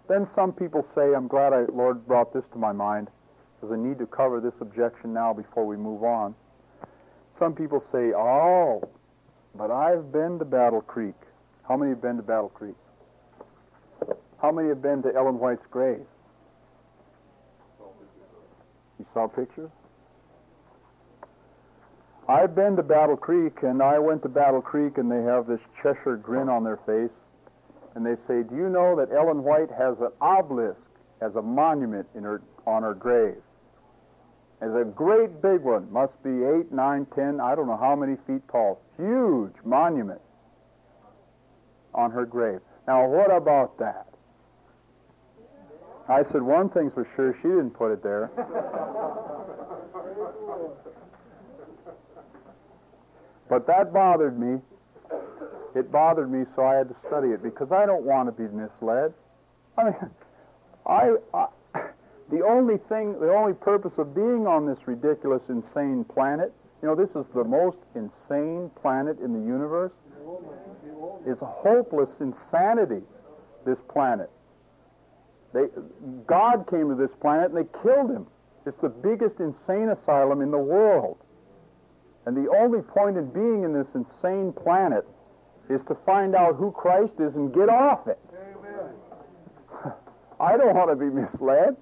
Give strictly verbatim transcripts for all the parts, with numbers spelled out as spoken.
Then some people say, I'm glad I, Lord brought this to my mind, because I need to cover this objection now before we move on. Some people say, oh, but I've been to Battle Creek. How many have been to Battle Creek? How many have been to Ellen White's grave? You saw pictures? I've been to Battle Creek, and I went to Battle Creek, and they have this Cheshire grin on their face, and they say, do you know that Ellen White has an obelisk as a monument in her, on her grave? It's a great big one, must be eight, nine, ten, I don't know how many feet tall. Huge monument on her grave. Now, what about that? I said, one thing's for sure, she didn't put it there. But that bothered me. It bothered me, so I had to study it, because I don't want to be misled. I mean, I, I, the only thing, the only purpose of being on this ridiculous, insane planet, you know, this is the most insane planet in the universe. It's a hopeless insanity, this planet. They, God came to this planet and they killed him. It's the biggest insane asylum in the world. And the only point in being in this insane planet is to find out who Christ is and get off it. Amen. I don't want to be misled.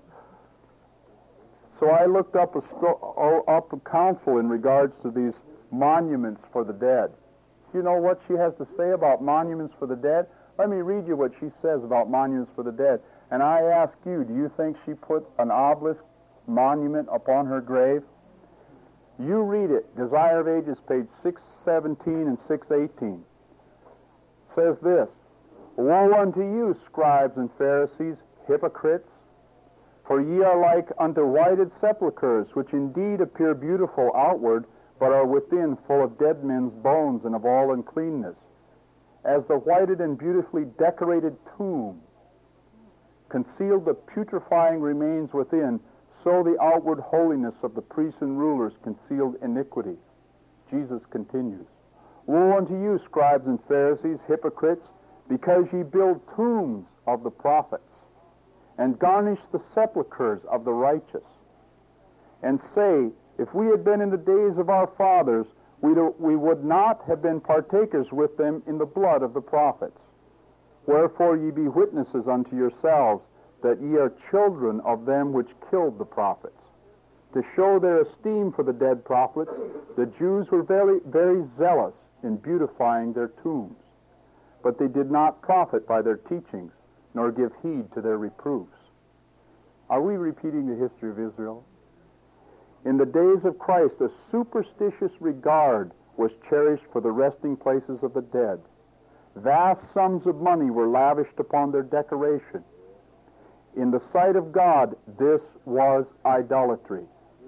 So I looked up a, sto- up a counsel in regards to these monuments for the dead. You know what she has to say about monuments for the dead? Let me read you what she says about monuments for the dead. And I ask you, do you think she put an obelisk monument upon her grave? You read it, Desire of Ages, page six seventeen and six eighteen. It says this, woe unto you, scribes and Pharisees, hypocrites, for ye are like unto whited sepulchres, which indeed appear beautiful outward, but are within full of dead men's bones and of all uncleanness. As the whited and beautifully decorated tomb concealed the putrefying remains within, so the outward holiness of the priests and rulers concealed iniquity. Jesus continues, woe unto you, scribes and Pharisees, hypocrites, because ye build tombs of the prophets, and garnish the sepulchres of the righteous, and say, if we had been in the days of our fathers, we, do, we would not have been partakers with them in the blood of the prophets. Wherefore ye be witnesses unto yourselves, that ye are children of them which killed the prophets. To show their esteem for the dead prophets, the Jews were very, very zealous in beautifying their tombs. But they did not profit by their teachings, nor give heed to their reproofs. Are we repeating the history of Israel? In the days of Christ, a superstitious regard was cherished for the resting places of the dead. Vast sums of money were lavished upon their decoration. In the sight of God, this was idolatry.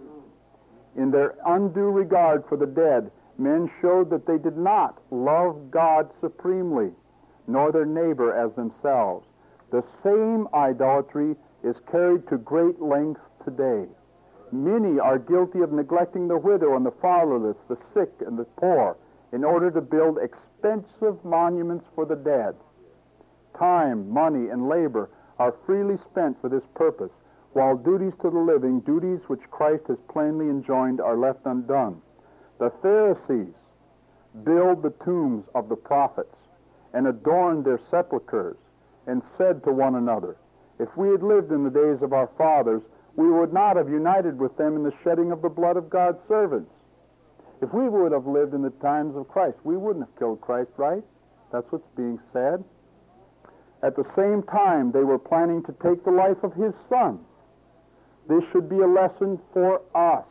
In their undue regard for the dead, men showed that they did not love God supremely, nor their neighbor as themselves. The same idolatry is carried to great lengths today. Many are guilty of neglecting the widow and the fatherless, the sick and the poor, in order to build expensive monuments for the dead. Time, money, and labor are freely spent for this purpose, while duties to the living, duties which Christ has plainly enjoined, are left undone. The Pharisees build the tombs of the prophets and adorned their sepulchres, and said to one another, if we had lived in the days of our fathers, we would not have united with them in the shedding of the blood of God's servants. If we would have lived in the times of Christ, we wouldn't have killed Christ, right? That's what's being said. At the same time, they were planning to take the life of his son. This should be a lesson for us.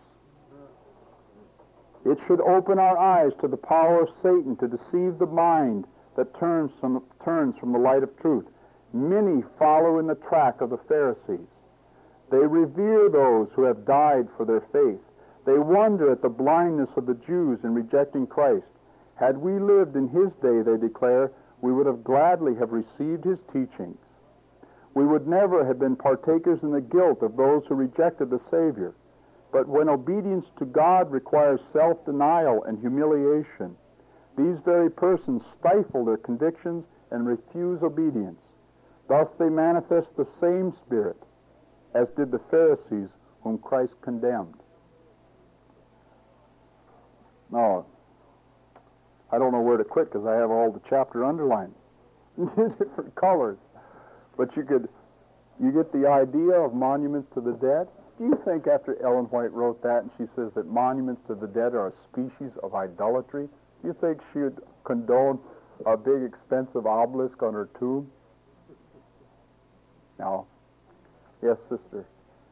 It should open our eyes to the power of Satan to deceive the mind that turns from, turns from the light of truth. Many follow in the track of the Pharisees. They revere those who have died for their faith. They wonder at the blindness of the Jews in rejecting Christ. Had we lived in his day, they declare, we would have gladly have received his teachings. We would never have been partakers in the guilt of those who rejected the Savior. But when obedience to God requires self-denial and humiliation, these very persons stifle their convictions and refuse obedience. Thus they manifest the same spirit as did the Pharisees whom Christ condemned. Now, I don't know where to quit because I have all the chapter underlined in different colors. But you could, you get the idea of monuments to the dead. Do you think after Ellen White wrote that and she says that monuments to the dead are a species of idolatry, do you think she would condone a big expensive obelisk on her tomb? No. Yes, sister.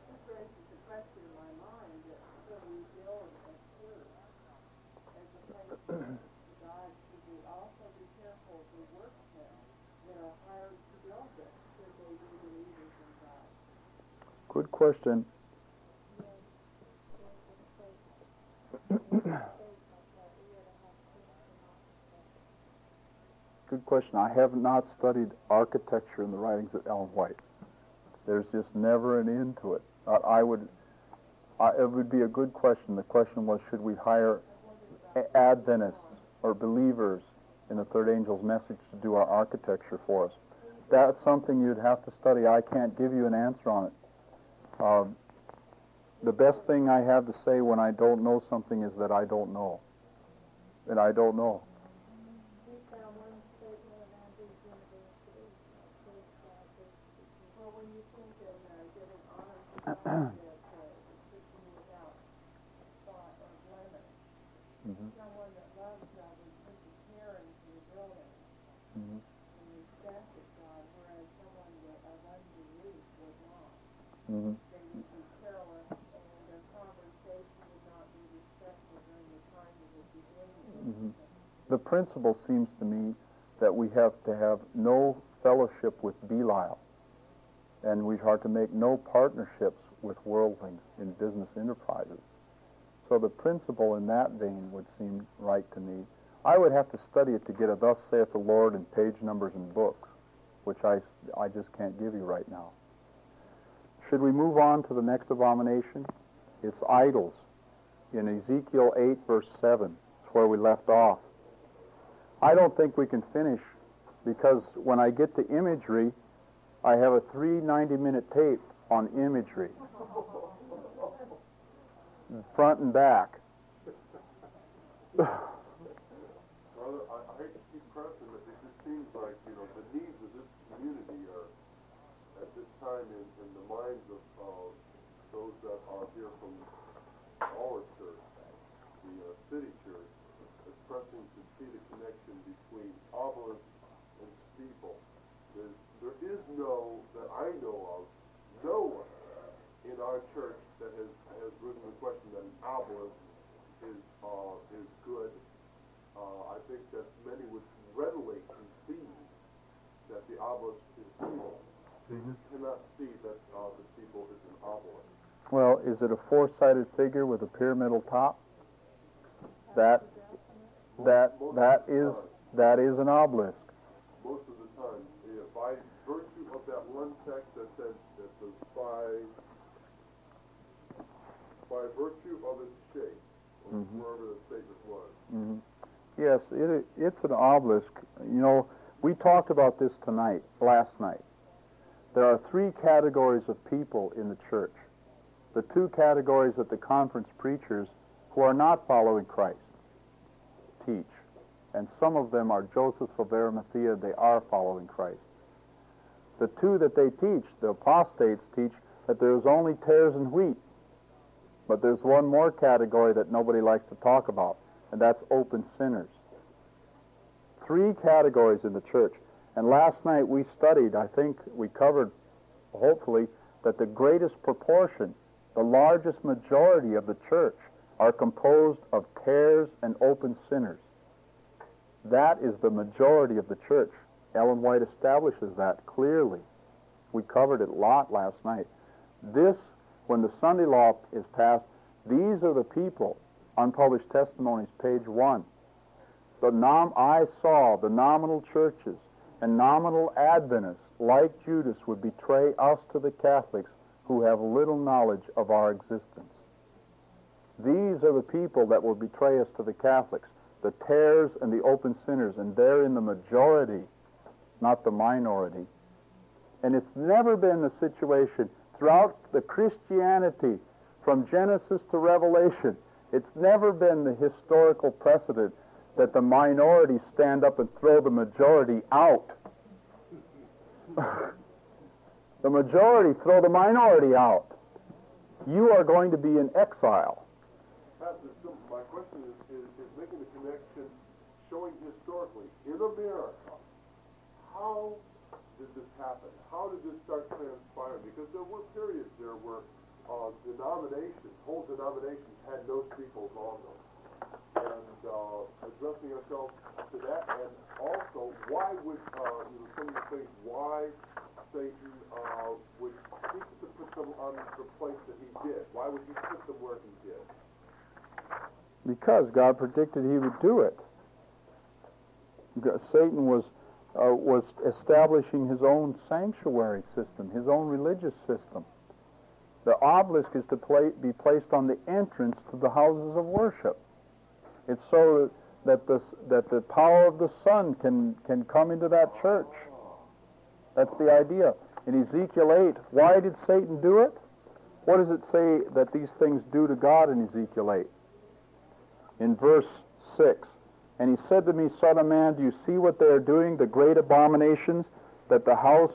Good question. Good question. I have not studied architecture in the writings of Ellen White. There's just never an end to it. Uh, I would, uh, it would be a good question. The question was, should we hire Adventists or believers in the third angel's message to do our architecture for us? That's something you'd have to study. I can't give you an answer on it. Uh, the best thing I have to say when I don't know something is that I don't know. And I don't know. Mm-hmm. Someone that loves God and puts his care into the building mm-hmm. and respects it, God, whereas someone that of unbelief would not. Mm-hmm. They would be careless, and their conversation would not be respectful during the time of the beginning. Mm-hmm. The principle seems to me that we have to have no fellowship with Belial, and we are to make no partnerships with worldlings in business enterprises. So the principle in that vein would seem right to me. I would have to study it to get a thus saith the Lord and page numbers and books, which I, I just can't give you right now. Should we move on to the next abomination? It's idols. In Ezekiel eight, verse seven, it's where we left off. I don't think we can finish because when I get to imagery, I have a three ninety-minute tape on imagery. Front and back. Brother, I, I hate to keep pressing, but it just seems like, you know, the needs of this community are, at this time, in, in the minds of uh, those that are here from our church, the uh, city church, is pressing to see the connection between obelisk and steeple. There's, there is no, that I know of, no one in our church that has, has risen the question that an obelisk is uh, is good. Uh, I think that many would readily concede that the obelisk is evil. They just cannot see that uh, the steeple is an obelisk. Well, is it a four-sided figure with a pyramidal top? That that most that is that is an obelisk. Most of the time, yeah, by virtue of that one text that says that the by by virtue of its shape, or mm-hmm. wherever the statement was. Mm-hmm. Yes, it, it's an obelisk. You know, we talked about this tonight, last night. There are three categories of people in the church. The two categories that the conference preachers who are not following Christ teach. And some of them are Josephs of Arimathea, they are following Christ. The two that they teach, the apostates teach that there's only tares and wheat. But there's one more category that nobody likes to talk about, and that's open sinners. Three categories in the church. And last night we studied, I think we covered, hopefully, that the greatest proportion, the largest majority of the church are composed of tares and open sinners. That is the majority of the church. Ellen White establishes that clearly. We covered it a lot last night. This, when the Sunday law is passed, these are the people, Unpublished Testimonies, page one. The nom- I saw the nominal churches and nominal Adventists, like Judas, would betray us to the Catholics who have little knowledge of our existence. These are the people that will betray us to the Catholics, the tares and the open sinners, and they're in the majority, not the minority. And it's never been the situation throughout the Christianity, from Genesis to Revelation, it's never been the historical precedent that the minority stand up and throw the majority out. The majority throw the minority out. You are going to be in exile. Pastor, so my question is, is, is making a connection, showing historically, in America, how did this happen? How did this start transpiring? Because there were periods there where uh, denominations, whole denominations, had no sequels on them. And uh, addressing ourselves to that, and also, why would, uh, you know, some of the things, why Satan uh, would seek to put them on the place that he did? Why would he put them where he did? Because God predicted he would do it. Satan was uh, was establishing his own sanctuary system, his own religious system. The obelisk is to play, be placed on the entrance to the houses of worship. It's so that the, that the power of the sun can, can come into that church. That's the idea. In Ezekiel eight, why did Satan do it? What does it say that these things do to God in Ezekiel eight? In verse six, and he said to me, Son of man, do you see what they are doing, the great abominations that the house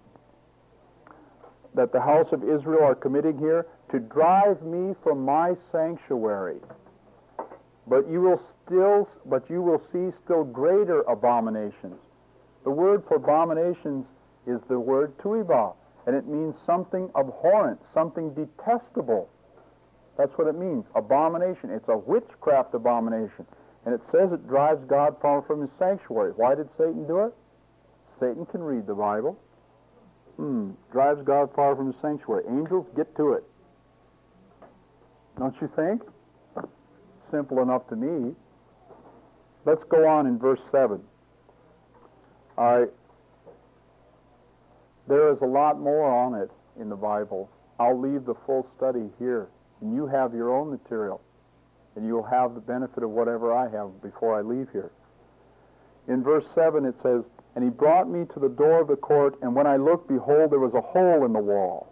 that the house of Israel are committing here, to drive me from my sanctuary? But you will still, but you will see still greater abominations. The word for abominations is the word tuiba, and it means something abhorrent, something detestable. That's what it means, abomination. It's a witchcraft abomination. And it says it drives God far from his sanctuary. Why did Satan do it? Satan can read the Bible. Hmm, drives God far from his sanctuary. Angels, get to it. Don't you think? Simple enough to me. Let's go on in verse seven. All right. There is a lot more on it in the Bible. I'll leave the full study here, and you have your own material, and you'll have the benefit of whatever I have before I leave here. In verse seven it says, and he brought me to the door of the court, and when I looked, behold, there was a hole in the wall.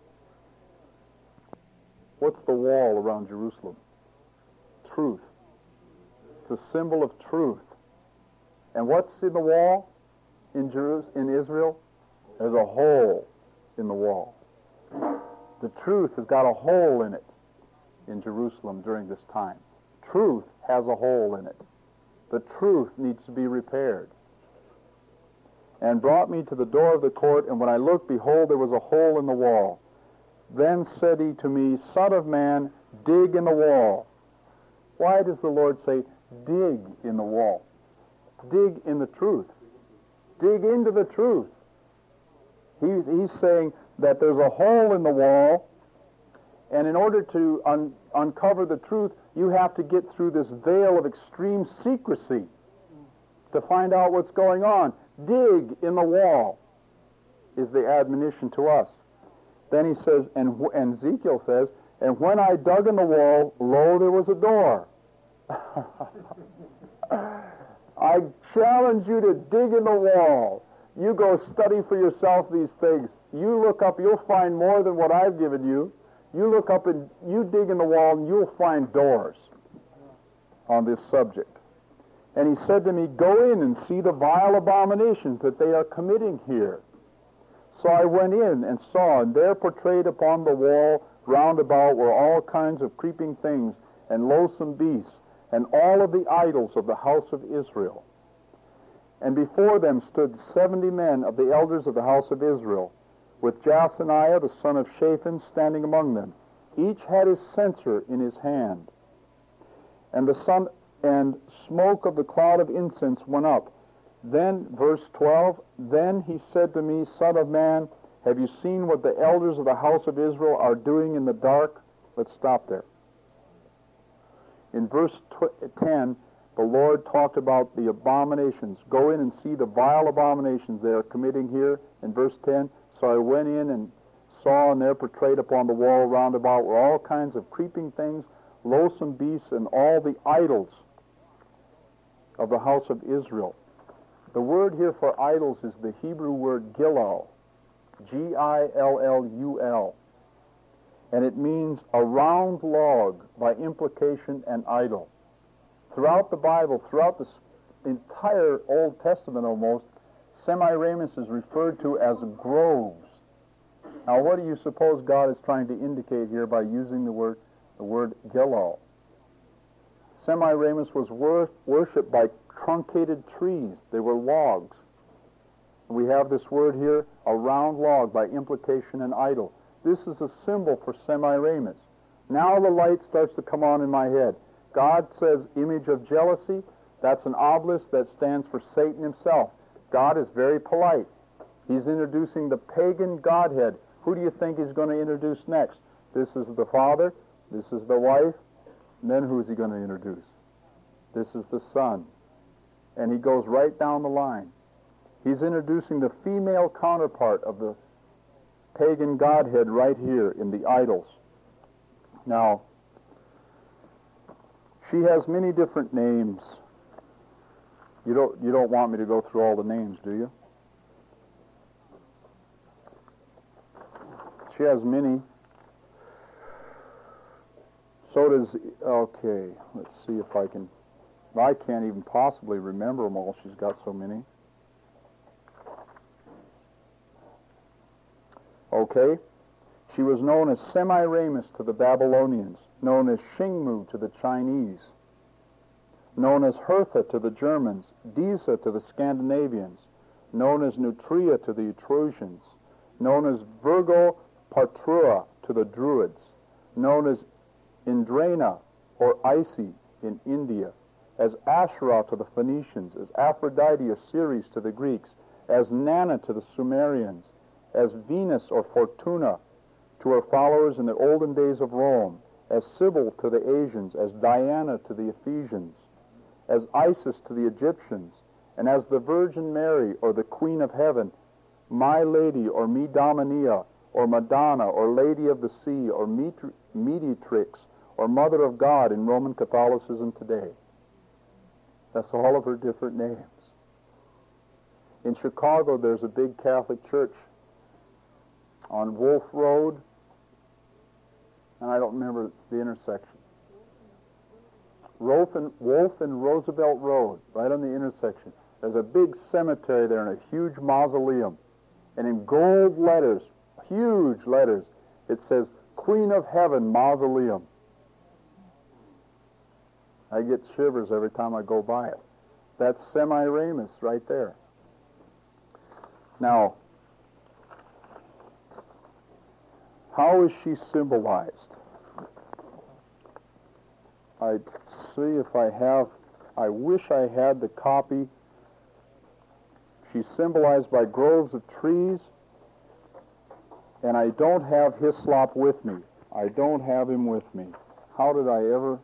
What's the wall around Jerusalem? Truth. It's a symbol of truth. And what's in the wall in Jerus- in Israel? There's a hole in the wall. The truth has got a hole in it in Jerusalem during this time. Truth has a hole in it. The truth needs to be repaired. And brought me to the door of the court, and when I looked, behold, there was a hole in the wall. Then said he to me, Son of man, dig in the wall. Why does the Lord say, dig in the wall? Dig in the truth. Dig into the truth. He's, he's saying that there's a hole in the wall, and in order to un- uncover the truth, you have to get through this veil of extreme secrecy to find out what's going on. Dig in the wall is the admonition to us. Then he says, and, and Ezekiel says, and when I dug in the wall, lo, there was a door. I challenge you to dig in the wall. You go study for yourself these things. You look up, you'll find more than what I've given you. You look up and you dig in the wall, and you'll find doors on this subject. And he said to me, go in and see the vile abominations that they are committing here. So I went in and saw, and there portrayed upon the wall round about were all kinds of creeping things and loathsome beasts, and all of the idols of the house of Israel. And before them stood seventy men of the elders of the house of Israel, with Jaazaniah the son of Shaphan standing among them. Each had his censer in his hand. And the sun and smoke of the cloud of incense went up. Then, verse twelve, then he said to me, Son of man, have you seen what the elders of the house of Israel are doing in the dark? Let's stop there. In verse ten, the Lord talked about the abominations. Go in and see the vile abominations they are committing here. In verse ten, so I went in and saw, and there portrayed upon the wall round about were all kinds of creeping things, loathsome beasts, and all the idols of the house of Israel. The word here for idols is the Hebrew word gilal. G I L L U L. And it means a round log, by implication an idol. Throughout the Bible, throughout the entire Old Testament almost, Semiramis is referred to as groves. Now, what do you suppose God is trying to indicate here by using the word, the word Gilgal? Semiramis was wor- worshipped by truncated trees. They were logs. We have this word here, a round log, by implication an idol. This is a symbol for Semiramis. Now the light starts to come on in my head. God says image of jealousy. That's an obelisk that stands for Satan himself. God is very polite. He's introducing the pagan Godhead. Who do you think he's going to introduce next? This is the Father, this is the wife, and then who is he going to introduce? This is the Son. And he goes right down the line. He's introducing the female counterpart of the pagan Godhead right here in the idols. Now, she has many different names. You don't, you don't want me to go through all the names, do you? She has many. So does, okay, let's see if I can, I can't even possibly remember them all. She's got so many. Okay. She was known as Semiramis to the Babylonians, known as Shingmu to the Chinese, known as Hertha to the Germans, Disa to the Scandinavians, known as Nutria to the Etruscans, known as Virgo Patrua to the Druids, known as Indrana or Isi in India, as Asherah to the Phoenicians, as Aphrodite or Ceres to the Greeks, as Nana to the Sumerians, as Venus or Fortuna to her followers in the olden days of Rome, as Sybil to the Asians, as Diana to the Ephesians, as Isis to the Egyptians, and as the Virgin Mary or the Queen of Heaven, My Lady or Me Dominia or Madonna or Lady of the Sea or Mediatrix or Mother of God in Roman Catholicism today. That's all of her different names. In Chicago, there's a big Catholic church on Wolf Road, and I don't remember the intersection. Wolf and, Wolf and Roosevelt Road, right on the intersection. There's a big cemetery there and a huge mausoleum. And in gold letters, huge letters, it says, Queen of Heaven Mausoleum. I get shivers every time I go by it. That's Semiramis right there. Now, how is she symbolized? I see if I have, I wish I had the copy. She's symbolized by groves of trees, and I don't have Hislop with me. I don't have him with me. How did I ever?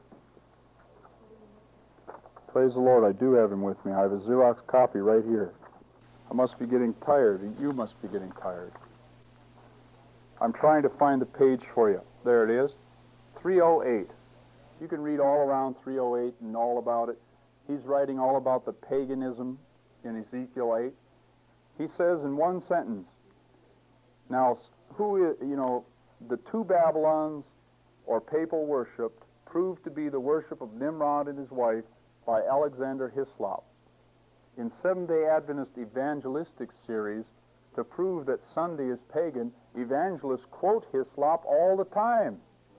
Praise the Lord, I do have him with me. I have a Xerox copy right here. I must be getting tired, and you must be getting tired. I'm trying to find the page for you. There it is, three oh eight. You can read all around three oh eight and all about it. He's writing all about the paganism in Ezekiel eight. He says in one sentence, now, who is, you know, the two Babylons, or papal worship, proved to be the worship of Nimrod and his wife by Alexander Hislop. In Seventh-day Adventist evangelistic series, to prove that Sunday is pagan, evangelists quote Hislop all the time.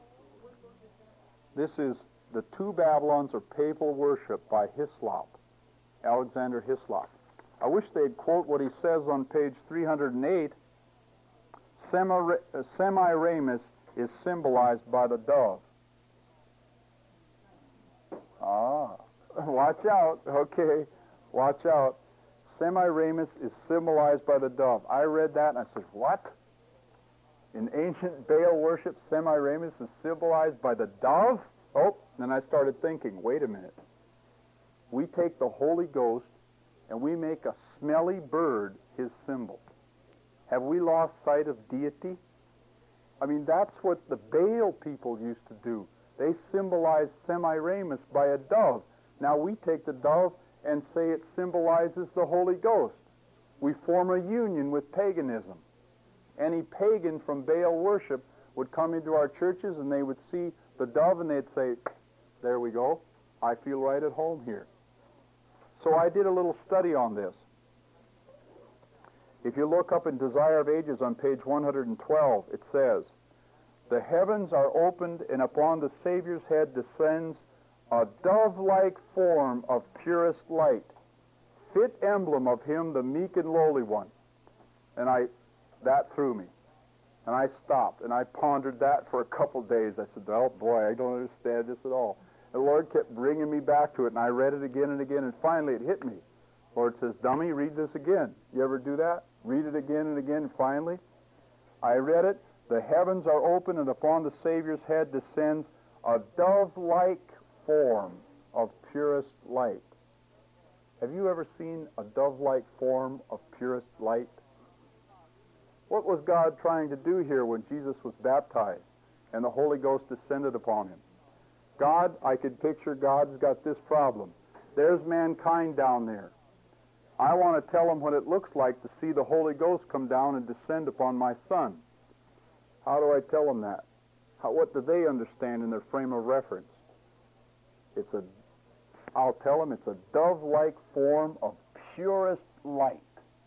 This is the two Babylons, or papal worship by Hislop, Alexander Hislop. I wish they'd quote what he says on page three hundred eight. Semir- uh, Semiramis is symbolized by the dove. Ah, watch out. Okay, watch out. Semiramis is symbolized by the dove. I read that and I said, what? In ancient Baal worship, Semiramis is symbolized by the dove? Oh, then I started thinking, wait a minute. We take the Holy Ghost and we make a smelly bird his symbol. Have we lost sight of deity? I mean, that's what the Baal people used to do. They symbolized Semiramis by a dove. Now we take the dove and say it symbolizes the Holy Ghost. We form a union with paganism. any pagan from Baal worship would come into our churches and they would see the dove and they'd say, there we go, I feel right at home here. So I did a little study on this. If you look up in Desire of Ages on page one hundred twelve, it says, the heavens are opened, and upon the Savior's head descends a dove-like form of purest light, fit emblem of him, the meek and lowly one. And I, that threw me. And I stopped, and I pondered that for a couple days. I said, oh boy, I don't understand this at all. And the Lord kept bringing me back to it, and I read it again and again, and finally it hit me. The Lord says, dummy, read this again. You ever do that? Read it again and again, and finally I read it. The heavens are open, and upon the Savior's head descends a dove-like form of purest light. Have you ever seen a dove-like form of purest light? What was God trying to do here when Jesus was baptized and the Holy Ghost descended upon him? God, I could picture God's got this problem. There's mankind down there. I want to tell them what it looks like to see the Holy Ghost come down and descend upon my son. How do I tell them that? How, what do they understand in their frame of reference? It's a, I'll tell them it's a dove-like form of purest light.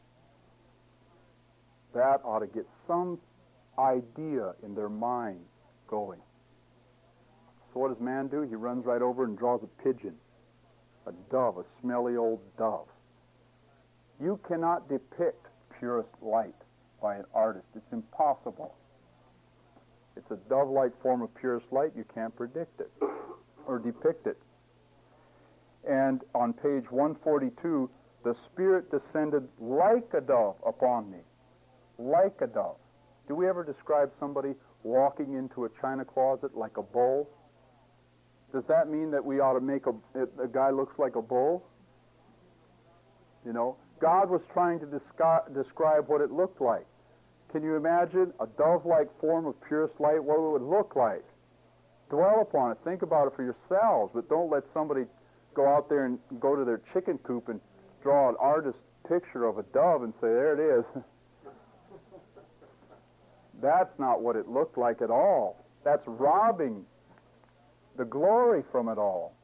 That ought to get some idea in their mind going. So what does man do? He runs right over and draws a pigeon, a dove, a smelly old dove. You cannot depict purest light by an artist. It's impossible. It's a dove-like form of purest light. You can't predict it or depict it. And on page one forty-two, the Spirit descended like a dove upon me. Like a dove. Do we ever describe somebody walking into a china closet like a bull? Does that mean that we ought to make a, a guy looks like a bull? You know, God was trying to descri- describe what it looked like. Can you imagine a dove-like form of purest light, what it would look like? Dwell upon it. Think about it for yourselves, but don't let somebody go out there and go to their chicken coop and draw an artist picture of a dove and say, there it is. That's not what it looked like at all. That's robbing the glory from it all.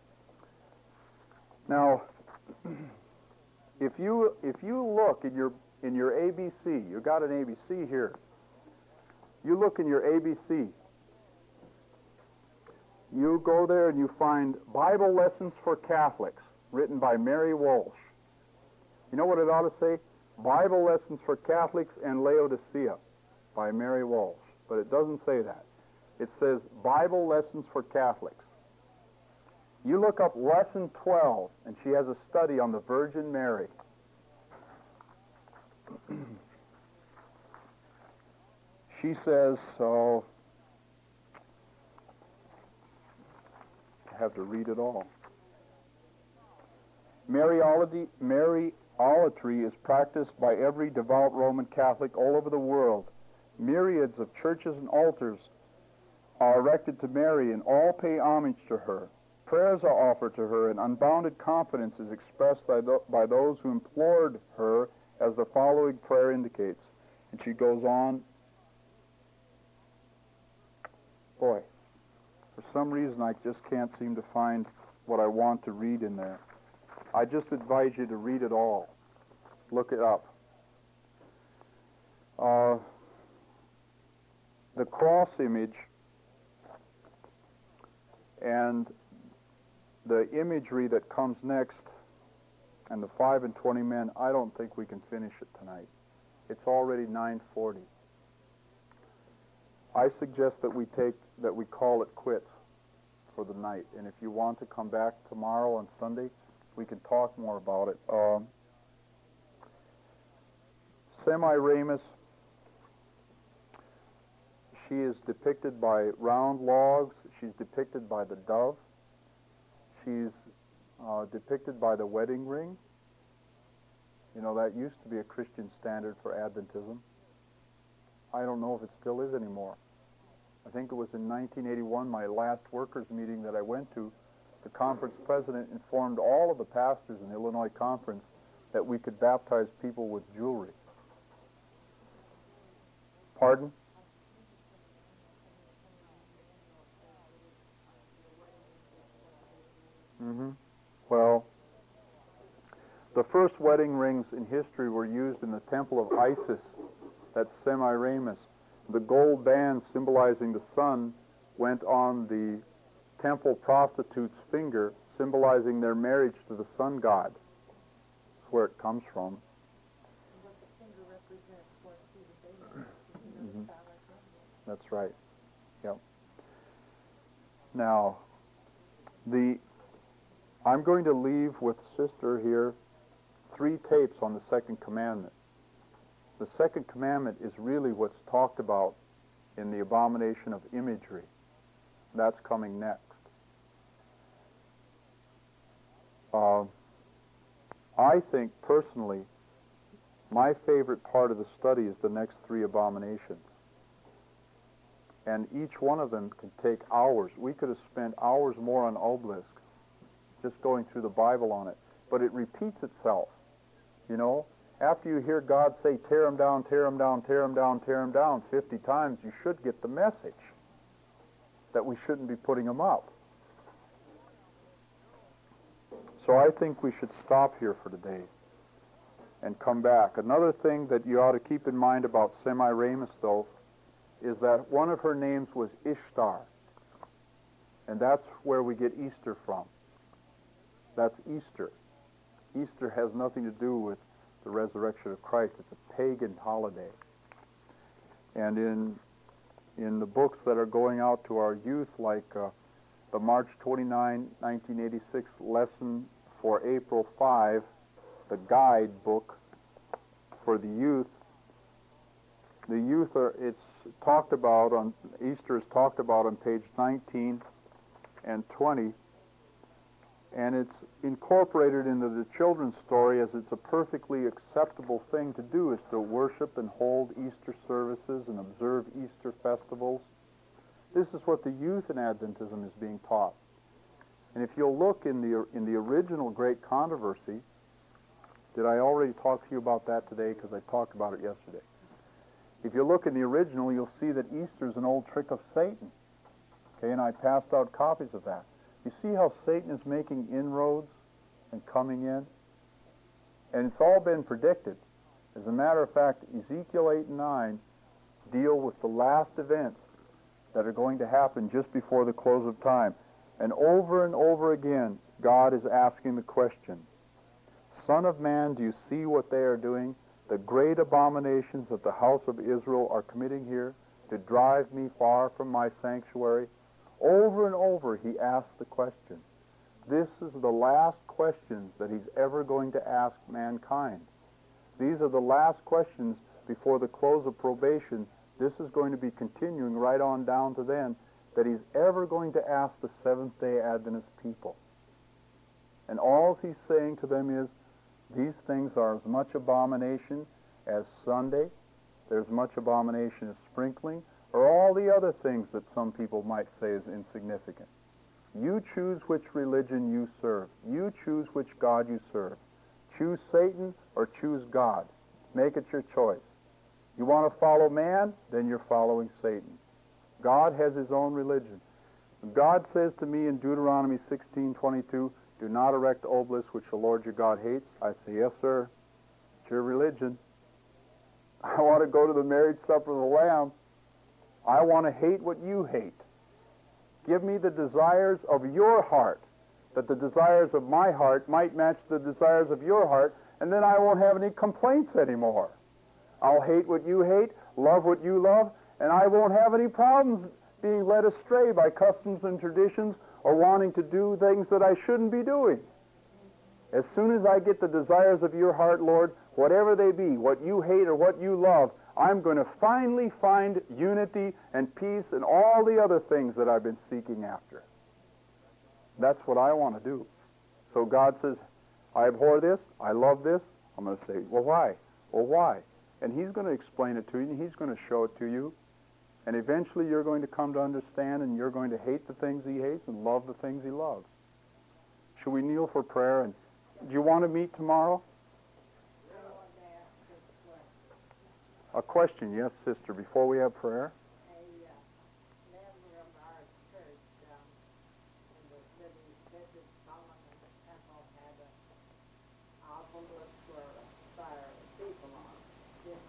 Now, if you if you look in your in your A B C, you got an A B C here. You look in your A B C. You go there and you find Bible Lessons for Catholics, written by Mary Walsh. You know what it ought to say? Bible Lessons for Catholics and Laodicea by Mary Walsh. But it doesn't say that. It says Bible Lessons for Catholics. You look up Lesson twelve, and she has a study on the Virgin Mary. She says, so I have to read it all. Mariology, Mariolatry is practiced by every devout Roman Catholic all over the world. Myriads of churches and altars are erected to Mary, and all pay homage to her. Prayers are offered to her, and unbounded confidence is expressed by, th- by those who implored her, as the following prayer indicates. And she goes on. Boy, for some reason I just can't seem to find what I want to read in there. I just advise you to read it all. Look it up. Uh, the cross image and the imagery that comes next and the five and twenty men, I don't think we can finish it tonight. It's already nine forty. I suggest that we take, that we call it quits for the night. And if you want to come back tomorrow on Sunday, we can talk more about it. Um, Semiramis, she is depicted by round logs. She's depicted by the dove. She's uh, depicted by the wedding ring. You know, that used to be a Christian standard for Adventism. I don't know if it still is anymore. I think it was in nineteen eighty-one, my last workers' meeting that I went to, the conference president informed all of the pastors in the Illinois conference that we could baptize people with jewelry. Pardon? Mm-hmm. Well, the first wedding rings in history were used in the temple of Isis, that's Semiramis. The gold band symbolizing the sun went on the temple prostitute's finger, symbolizing their marriage to the sun god. That's where it comes from. What the finger represents was the baby. Mm-hmm. That's right. Yep. Now, the I'm going to leave with Sister here three tapes on the second commandment. The second commandment is really what's talked about in the abomination of imagery. That's coming next. Uh, I think, personally, my favorite part of the study is the next three abominations. And each one of them can take hours. We could have spent hours more on Obelisk, just going through the Bible on it. But it repeats itself, you know. After you hear God say, tear them down, tear them down, tear them down, tear them down fifty times, you should get the message that we shouldn't be putting them up. So I think we should stop here for today and come back. Another thing that you ought to keep in mind about Semiramis, though, is that one of her names was Ishtar. And that's where we get Easter from. That's Easter. Easter has nothing to do with the resurrection of Christ. It's a pagan holiday. And in in the books that are going out to our youth, like uh, the March twenty-ninth, nineteen eighty-six lesson for April fifth, the guide book for the youth, the youth are, it's talked about on, Easter is talked about on page nineteen and twenty, and it's incorporated into the children's story as it's a perfectly acceptable thing to do, is to worship and hold Easter services and observe Easter festivals. This is what the youth in Adventism is being taught. And if you'll look in the in the original Great Controversy, did I already talk to you about that today? Because I talked about it yesterday. If you look in the original, you'll see that Easter is an old trick of Satan. Okay, and I passed out copies of that. You see how Satan is making inroads and coming in? And it's all been predicted. As a matter of fact, Ezekiel eight and nine deal with the last events that are going to happen just before the close of time. And over and over again, God is asking the question, Son of man, do you see what they are doing? The great abominations that the house of Israel are committing here to drive me far from my sanctuary. Over and over, he asks the question. This is the last questions that he's ever going to ask mankind. These are the last questions before the close of probation. This is going to be continuing right on down to then, that he's ever going to ask the Seventh-day Adventist people. And all he's saying to them is, these things are as much abomination as Sunday, there's much abomination as sprinkling, or all the other things that some people might say is insignificant. You choose which religion you serve. You choose which God you serve. Choose Satan or choose God. Make it your choice. You want to follow man? Then you're following Satan. God has his own religion. God says to me in Deuteronomy sixteen twenty-two, do not erect obelisks which the Lord your God hates. I say, yes, sir. It's your religion. I want to go to the marriage supper of the Lamb. I want to hate what you hate. Give me the desires of your heart, that the desires of my heart might match the desires of your heart, and then I won't have any complaints anymore. I'll hate what you hate, love what you love, and I won't have any problems being led astray by customs and traditions or wanting to do things that I shouldn't be doing. As soon as I get the desires of your heart, Lord, whatever they be, what you hate or what you love, I'm going to finally find unity and peace and all the other things that I've been seeking after. That's what I want to do. So God says, I abhor this, I love this. I'm going to say, well, why? Well, why? And he's going to explain it to you, and he's going to show it to you. And eventually you're going to come to understand, and you're going to hate the things he hates and love the things he loves. Should we kneel for prayer? And do you want to meet tomorrow? A question, yes, sister, before we have prayer? A uh, member of our church um, in the living visit Solomon Temple had a obelisk or a fire steeple on it. Didn't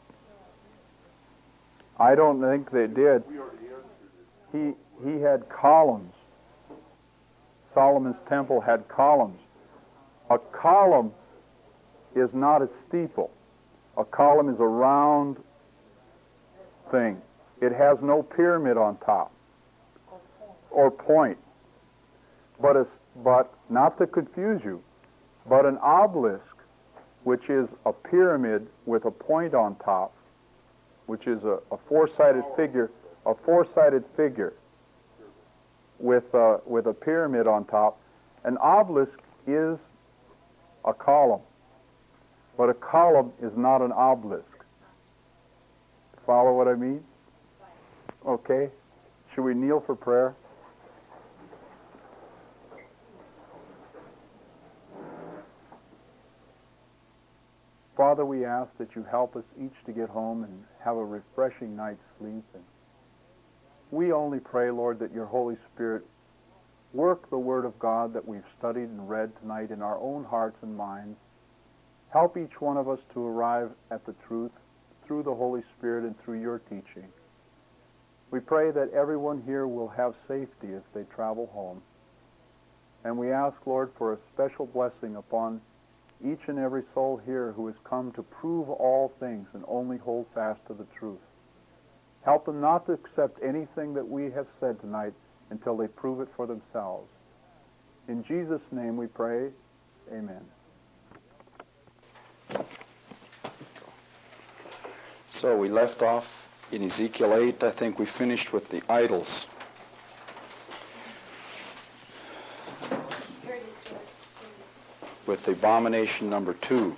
they? I don't think they did. We already answered it. He he had columns. Solomon's temple had columns. A column is not a steeple. A column is a round thing. It has no pyramid on top or point. But a, but not to confuse you, but an obelisk, which is a pyramid with a point on top, which is a, a four-sided figure, a four-sided figure with a, with a pyramid on top. An obelisk is a column, but a column is not an obelisk. Follow what I mean? Okay. Should we kneel for prayer? Father, we ask that you help us each to get home and have a refreshing night's sleep. And we only pray, Lord, that your Holy Spirit work the Word of God that we've studied and read tonight in our own hearts and minds. Help each one of us to arrive at the truth through the Holy Spirit and through your teaching. We pray that everyone here will have safety as they travel home. And we ask, Lord, for a special blessing upon each and every soul here who has come to prove all things and only hold fast to the truth. Help them not to accept anything that we have said tonight until they prove it for themselves. In Jesus' name we pray, amen. So we left off in Ezekiel eight. I think we finished with the idols. Here it is, Doris. Here it is. With the abomination number two.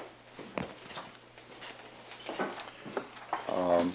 Um,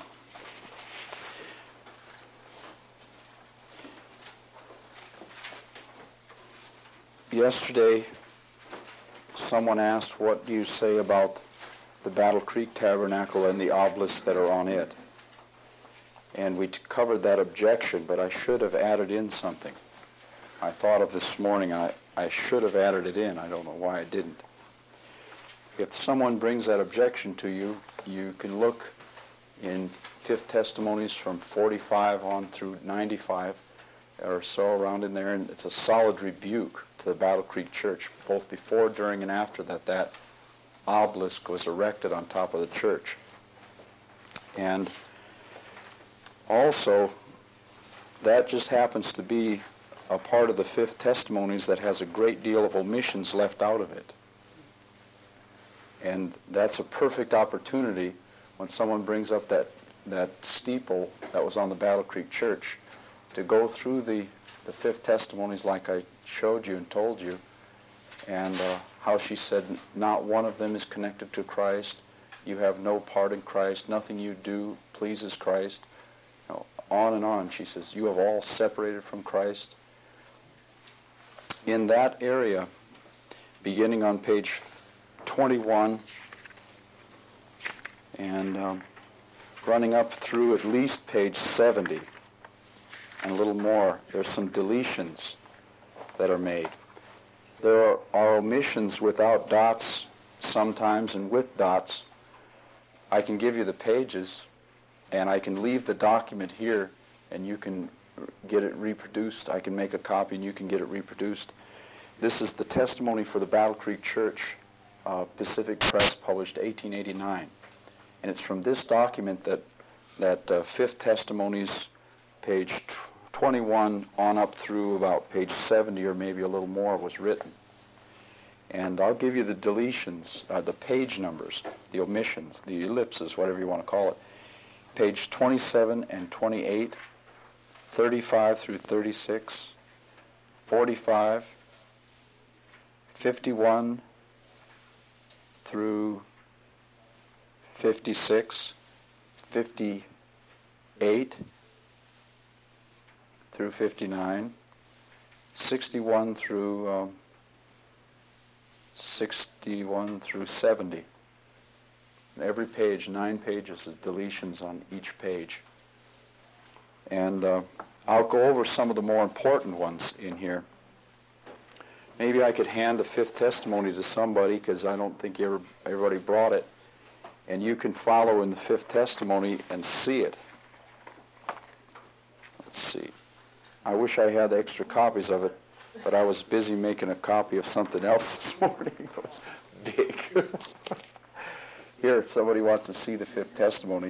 yesterday, someone asked, what do you say about the Battle Creek Tabernacle and the obelisks that are on it? And we t- covered that objection, but I should have added in something. I thought of this morning, I, I should have added it in. I don't know why I didn't. If someone brings that objection to you, you can look in Fifth Testimonies from forty-five on through ninety-five or so around in there, and it's a solid rebuke to the Battle Creek Church, both before, during, and after that that obelisk was erected on top of the church. And also, that just happens to be a part of the Fifth Testimonies that has a great deal of omissions left out of it. And that's a perfect opportunity when someone brings up that, that steeple that was on the Battle Creek Church to go through the, the Fifth Testimonies like I showed you and told you, and uh, how she said not one of them is connected to Christ. You have no part in Christ. Nothing you do pleases Christ. You know, on and on. She says, you have all separated from Christ. In that area, beginning on page twenty-one and um, running up through at least page seventy and a little more, there's some deletions that are made. There are, are omissions without dots sometimes and with dots. I can give you the pages, and I can leave the document here, and you can get it reproduced. I can make a copy, and you can get it reproduced. This is the testimony for the Battle Creek Church, uh, Pacific Press, published eighteen eighty-nine. And it's from this document that, that uh, Fifth Testimonies, page twenty-one on up through about page seventy or maybe a little more was written. And I'll give you the deletions, uh, the page numbers, the omissions, the ellipses, whatever you want to call it. Page twenty-seven and twenty-eight, thirty-five through thirty-six, forty-five, fifty-one through fifty-six, fifty-eight through fifty-nine, sixty-one through um, sixty-one through seventy. Every page, nine pages, is deletions on each page. And uh, I'll go over some of the more important ones in here. Maybe I could hand the fifth testimony to somebody, because I don't think ever, everybody brought it. And you can follow in the fifth testimony and see it. Let's see. I wish I had extra copies of it, but I was busy making a copy of something else this morning. It was big. Here, if somebody wants to see the fifth testimony.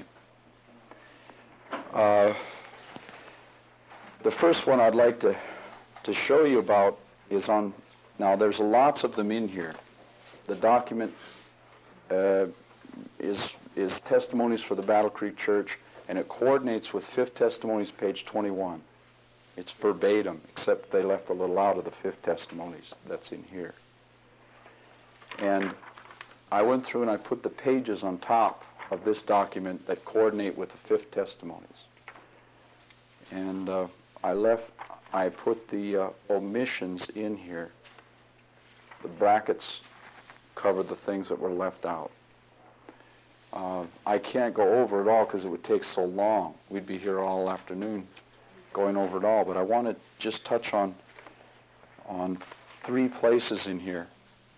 Uh, the first one I'd like to, to show you about is on, now there's lots of them in here. The document uh, is, is Testimonies for the Battle Creek Church, and it coordinates with Fifth Testimonies, page twenty-one. It's verbatim, except they left a little out of the Fifth Testimonies that's in here. And I went through and I put the pages on top of this document that coordinate with the Fifth Testimonies. And uh, I left, I put the uh, omissions in here. The brackets cover the things that were left out. Uh, I can't go over it all because it would take so long. We'd be here all afternoon going over it all, but I want to just touch on, on three places in here.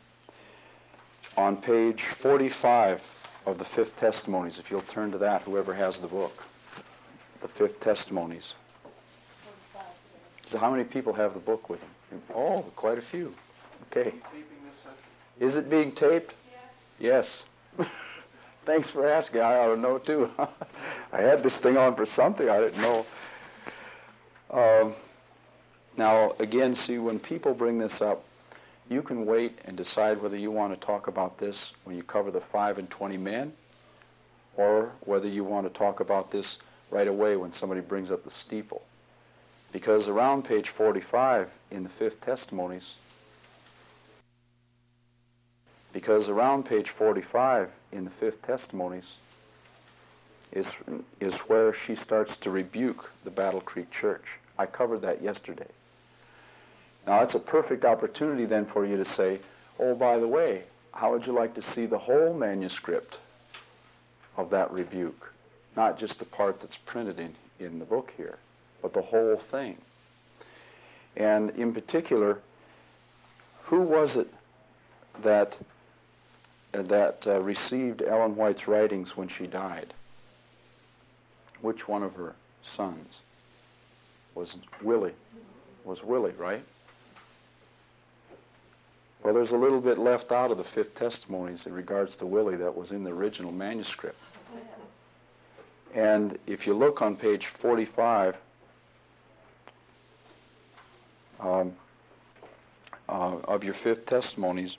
On page forty-five of the Fifth Testimonies, if you'll turn to that, whoever has the book, the Fifth Testimonies. So how many people have the book with them? Oh, quite a few. Okay. Is it being taped? Yes. Thanks for asking. I ought to know too. I had this thing on for something I didn't know. Um, now, again, see, when people bring this up, you can wait and decide whether you want to talk about this when you cover the five and twenty men, or whether you want to talk about this right away when somebody brings up the steeple. Because around page forty-five in the Fifth Testimonies, because around page forty-five in the Fifth Testimonies is, is where she starts to rebuke the Battle Creek Church. I covered that yesterday. Now, it's a perfect opportunity then for you to say, oh, by the way, how would you like to see the whole manuscript of that rebuke? Not just the part that's printed in, in the book here, but the whole thing. And in particular, who was it that, uh, that uh, received Ellen White's writings when she died? Which one of her sons? Was Willie. Was Willie, right? Well, there's a little bit left out of the Fifth Testimonies in regards to Willie that was in the original manuscript. And if you look on page forty-five um, uh, of your Fifth Testimonies,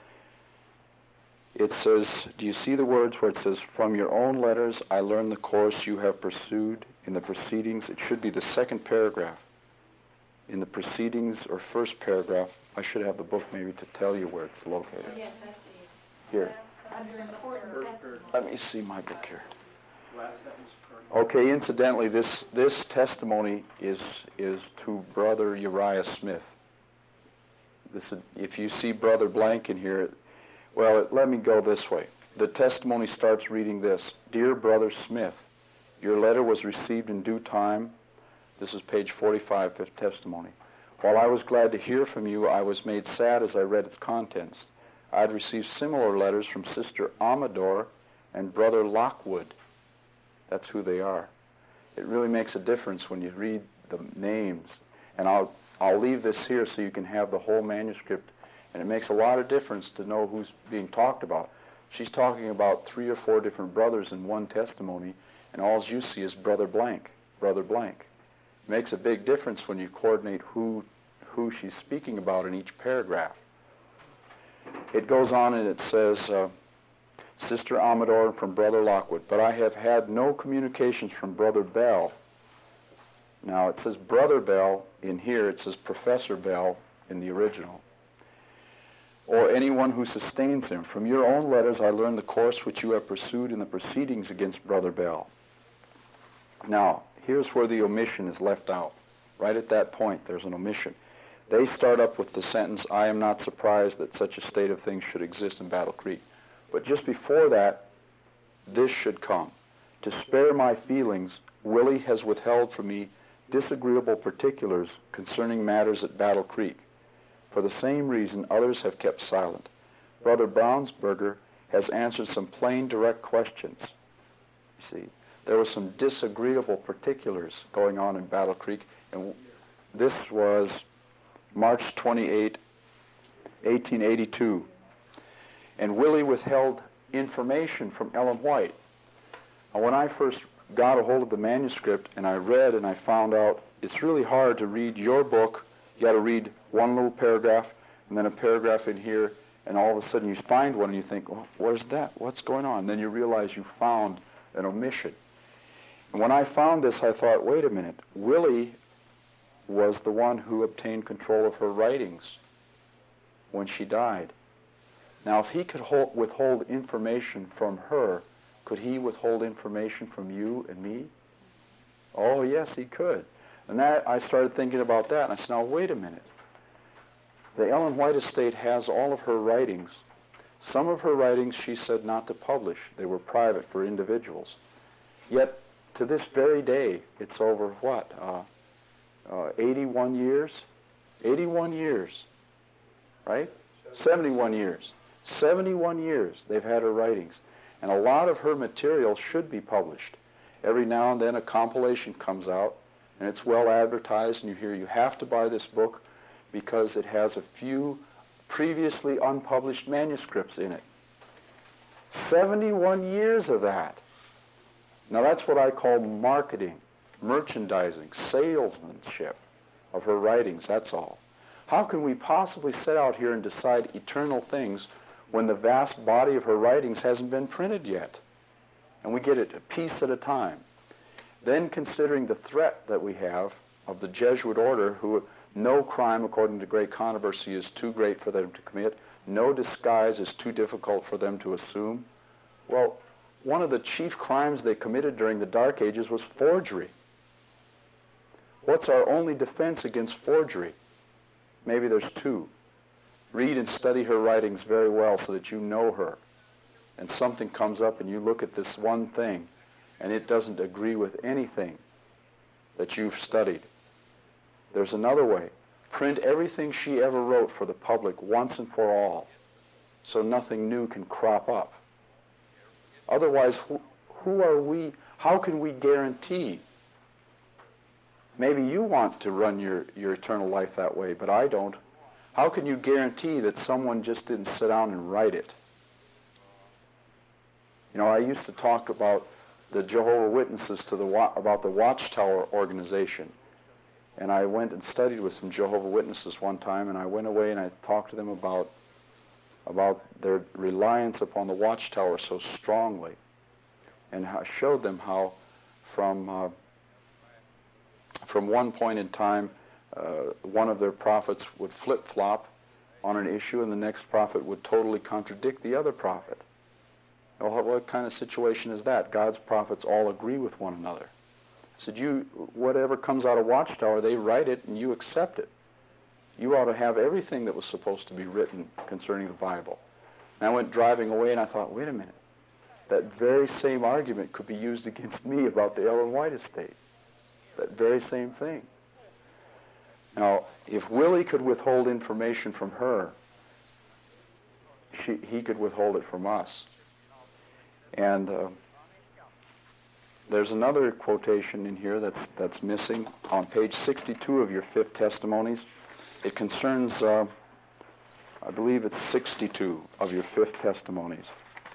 it says, do you see the words where it says, from your own letters I learned the course you have pursued in the proceedings? It should be the second paragraph. In the proceedings or first paragraph, I should have the book maybe to tell you where it's located. Yes, I see it. Here. Under important testimony. Let me see my book here. Okay, incidentally, this, this testimony is, is to Brother Uriah Smith. This is, if you see Brother Blank in here, well, let me go this way. The testimony starts reading this. Dear Brother Smith, your letter was received in due time. This is page forty-five, Fifth Testimony. While I was glad to hear from you, I was made sad as I read its contents. I had received similar letters from Sister Amador and Brother Lockwood. That's who they are. It really makes a difference when you read the names. And I'll, I'll leave this here so you can have the whole manuscript. And it makes a lot of difference to know who's being talked about. She's talking about three or four different brothers in one testimony, and all you see is Brother Blank, Brother Blank. It makes a big difference when you coordinate who, who she's speaking about in each paragraph. It goes on and it says, uh, Sister Amador from Brother Lockwood, but I have had no communications from Brother Bell. Now it says Brother Bell in here, it says Professor Bell in the original. Or anyone who sustains him. From your own letters I learned the course which you have pursued in the proceedings against Brother Bell. Now, here's where the omission is left out. Right at that point, there's an omission. They start up with the sentence, I am not surprised that such a state of things should exist in Battle Creek. But just before that, this should come. To spare my feelings, Willie has withheld from me disagreeable particulars concerning matters at Battle Creek. For the same reason, others have kept silent. Brother Brownsberger has answered some plain, direct questions. You see, there were some disagreeable particulars going on in Battle Creek, and this was March twenty-eighth, eighteen eighty-two. And Willie withheld information from Ellen White. Now, when I first got a hold of the manuscript and I read and I found out it's really hard to read your book. You got to read one little paragraph and then a paragraph in here, and all of a sudden you find one and you think, well, where's that? What's going on? And then you realize you found an omission. And when I found this, I thought, wait a minute, Willie was the one who obtained control of her writings when she died. Now, if he could hold, withhold information from her, could he withhold information from you and me? Oh, yes, he could. And that, I started thinking about that, and I said, now, wait a minute. The Ellen White estate has all of her writings. Some of her writings she said not to publish. They were private for individuals. Yet, to this very day, it's over what? Uh, uh, eighty-one years? eighty-one years, right? seventy-one years. seventy-one years they've had her writings. And a lot of her material should be published. Every now and then a compilation comes out, and it's well advertised, and you hear you have to buy this book because it has a few previously unpublished manuscripts in it. seventy-one years of that. Now that's what I call marketing, merchandising, salesmanship of her writings, that's all. How can we possibly sit out here and decide eternal things when the vast body of her writings hasn't been printed yet? And we get it a piece at a time. Then considering the threat that we have of the Jesuit order, who no crime, according to great controversy, is too great for them to commit, no disguise is too difficult for them to assume. Well, one of the chief crimes they committed during the Dark Ages was forgery. What's our only defense against forgery? Maybe there's two. Read and study her writings very well so that you know her. And something comes up and you look at this one thing and it doesn't agree with anything that you've studied. There's another way. Print everything she ever wrote for the public once and for all, so nothing new can crop up. Otherwise, who, who are we? How can we guarantee? Maybe you want to run your, your eternal life that way, but I don't. How can you guarantee that someone just didn't sit down and write it? You know, I used to talk about the Jehovah's Witnesses to the about the Watchtower organization. And I went and studied with some Jehovah's Witnesses one time, and I went away and I talked to them about about their reliance upon the Watchtower so strongly, and I showed them how from uh, from one point in time, uh, one of their prophets would flip-flop on an issue, and the next prophet would totally contradict the other prophet. Well, what kind of situation is that? God's prophets all agree with one another. I said, you, whatever comes out of Watchtower, they write it and you accept it. You ought to have everything that was supposed to be written concerning the Bible. And I went driving away and I thought, wait a minute. That very same argument could be used against me about the Ellen White estate. That very same thing. Now, if Willie could withhold information from her, she, he could withhold it from us. And uh, there's another quotation in here that's that's missing on page sixty-two of your fifth testimonies. It concerns, uh, I believe it's sixty-two of your fifth testimonies.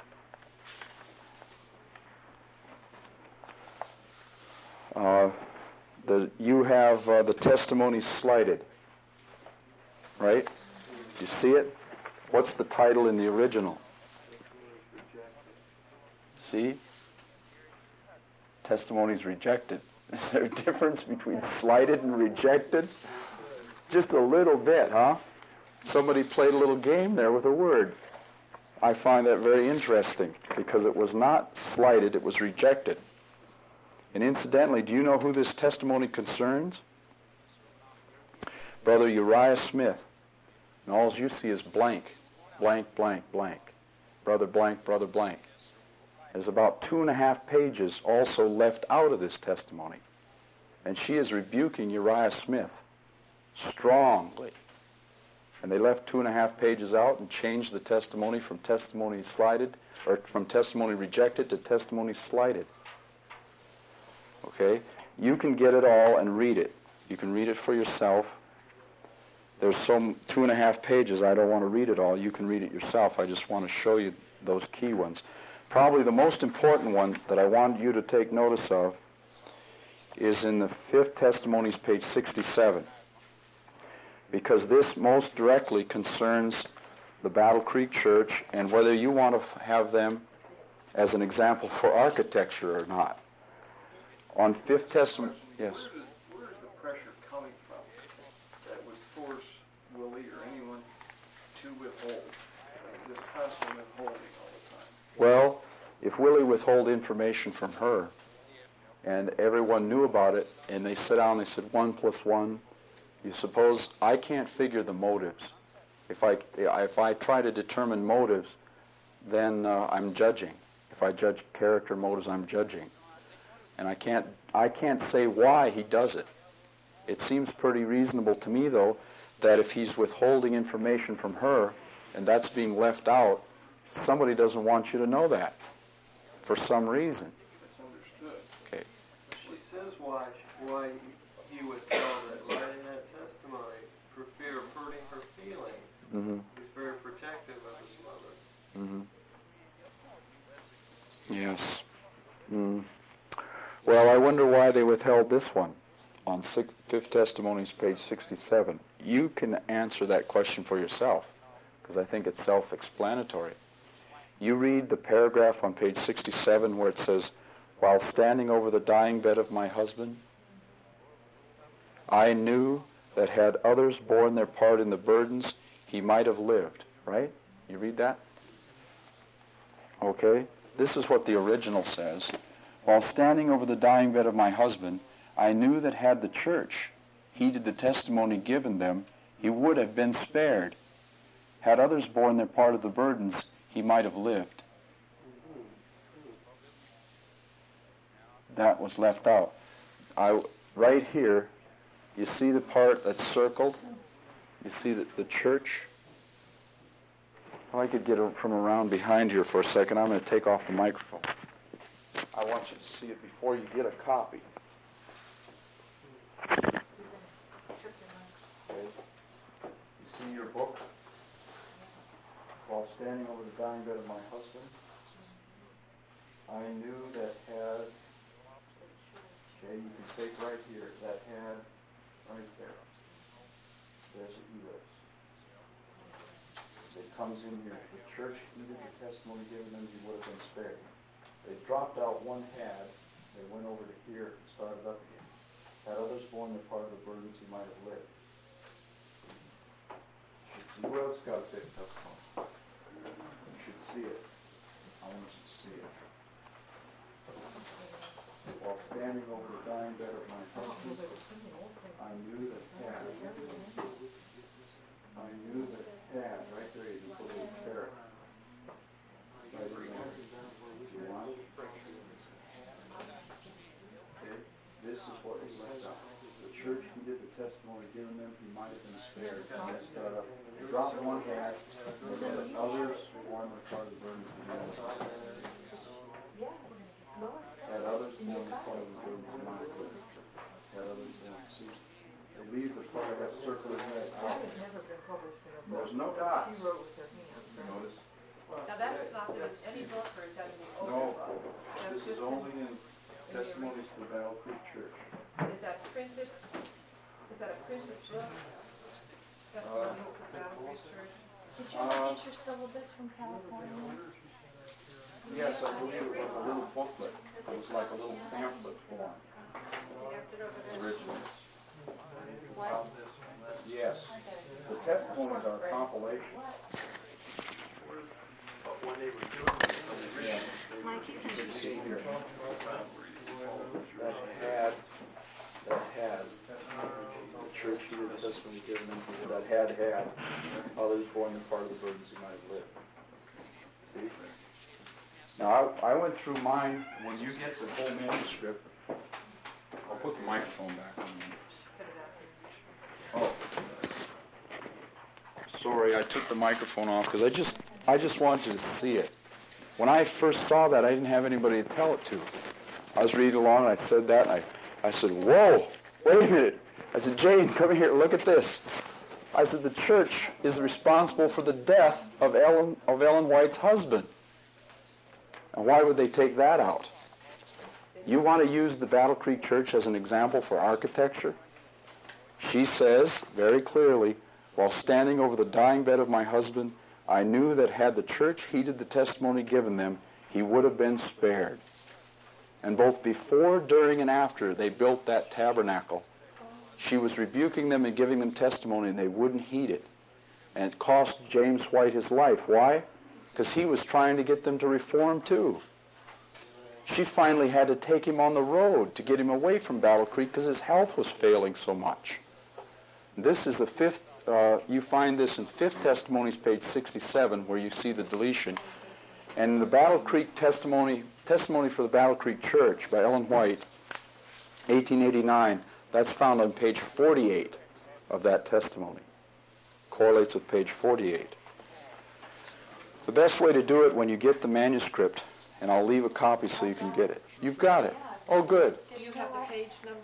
Uh, the, you have uh, the testimonies slighted, right? You see it? What's the title in the original? See? Testimonies rejected. Is there a difference between slighted and rejected? Just a little bit, huh? Somebody played a little game there with a word. I find that very interesting because it was not slighted, it was rejected. And incidentally, do you know who this testimony concerns? Brother Uriah Smith. And all you see is blank, blank, blank, blank. Brother blank, brother blank. There's about two and a half pages also left out of this testimony. And she is rebuking Uriah Smith strongly. And they left two and a half pages out and changed the testimony from testimony slighted, or from testimony rejected to testimony slighted. Okay? You can get it all and read it. You can read it for yourself. There's some two and a half pages. I don't want to read it all. You can read it yourself. I just want to show you those key ones. Probably the most important one that I want you to take notice of is in the fifth testimonies, page sixty-seven. Because this most directly concerns the Battle Creek Church and whether you want to have them as an example for architecture or not. On fifth testimony, yes. Where is the pressure coming from that would force Willie or anyone to withhold? This constant withholding all the time. Well, if Willie withhold information from her and everyone knew about it and they sit down and they said one plus one, you suppose I can't figure the motives. If I, if I try to determine motives, then uh, I'm judging. If I judge character motives, I'm judging. And I can't, I can't say why he does it. It seems pretty reasonable to me, though, that if he's withholding information from her and that's being left out, somebody doesn't want you to know that for some reason. That's understood. Okay. She says why why he withheld it right in that testimony for fear of hurting her feelings. Mm-hmm. He's very protective of his mother. Mm-hmm. Yes. Mm. Well, I wonder why they withheld this one on six, fifth testimonies, page sixty-seven. You can answer that question for yourself, because I think it's self-explanatory. You read the paragraph on page sixty-seven where it says, while standing over the dying bed of my husband, I knew that had others borne their part in the burdens, he might have lived. Right? You read that? Okay. This is what the original says. While standing over the dying bed of my husband, I knew that had the church heeded the testimony given them, he would have been spared. Had others borne their part of the burdens, he might have lived. That was left out. I, right here, you see the part that's circled? You see the, the church? If I could get it from around behind here for a second, I'm going to take off the microphone. I want you to see it before you get a copy. Okay. You see your book? While standing over the dying bed of my husband, I knew that had, okay, you can take right here, that had, right there. There's an ellipse. It comes in here. The church heeded the testimony given them, he would have been spared. They dropped out one had, they went over to here and started up again. Had others borne their part of the burdens, he might have lived. Who else got a big testimony? You should see it. I want you to see it. While standing over the dying bed of my husband, I knew that had, I knew that had, right there you can put a little carrot. Right there. You want it? Okay. This is what was left out. The church who did the testimony given them, he might have been spared. They start up. They dropped one hat, and then others borne the part of the burdens of the other. Had others borne the part of the burdens of the other. Had others borne. See, they leave the part of that circle in red out. There's no dots. Notice? Now that is not in any book, or is that in the older No, book? this is only in Testimonies to the Battle Creek Church. Is that printed, is that a printed book? Testimonies to the Battle Creek Church? Did you ever get your syllabus from California? Yes, I believe it was a little booklet. It was like a little pamphlet form. Originally. What? Yes. The testimonies are a compilation. But when they were doing it, the Yeah. originals, Mike, you can You see here. That had, that had, the church heeded the testimony given them, that had had, others borne the part of the burdens he might have lived. See? Now, I, I went through mine. When you get the whole manuscript, I'll put the microphone back on. Oh, sorry, I took the microphone off because I just, I just wanted to see it. When I first saw that, I didn't have anybody to tell it to. I was reading along, and I said that, and I, I said, whoa, wait a minute. I said, Jane, come here, look at this. I said, the church is responsible for the death of Ellen, of Ellen White's husband. And why would they take that out? You want to use the Battle Creek Church as an example for architecture? She says very clearly, while standing over the dying bed of my husband, I knew that had the church heeded the testimony given them, he would have been spared. And both before, during, and after they built that tabernacle, she was rebuking them and giving them testimony, and they wouldn't heed it. And it cost James White his life. Why? Because he was trying to get them to reform too. She finally had to take him on the road to get him away from Battle Creek because his health was failing so much. This is the fifth, uh, you find this in Fifth Testimonies, page sixty-seven, where you see the deletion. And the Battle Creek Testimony, Testimony for the Battle Creek Church by Ellen White, eighteen eighty-nine, that's found on page forty-eight of that testimony. Correlates with page forty-eight. The best way to do it when you get the manuscript, and I'll leave a copy so you can get it. You've got it. Oh, good. Do you have the page number?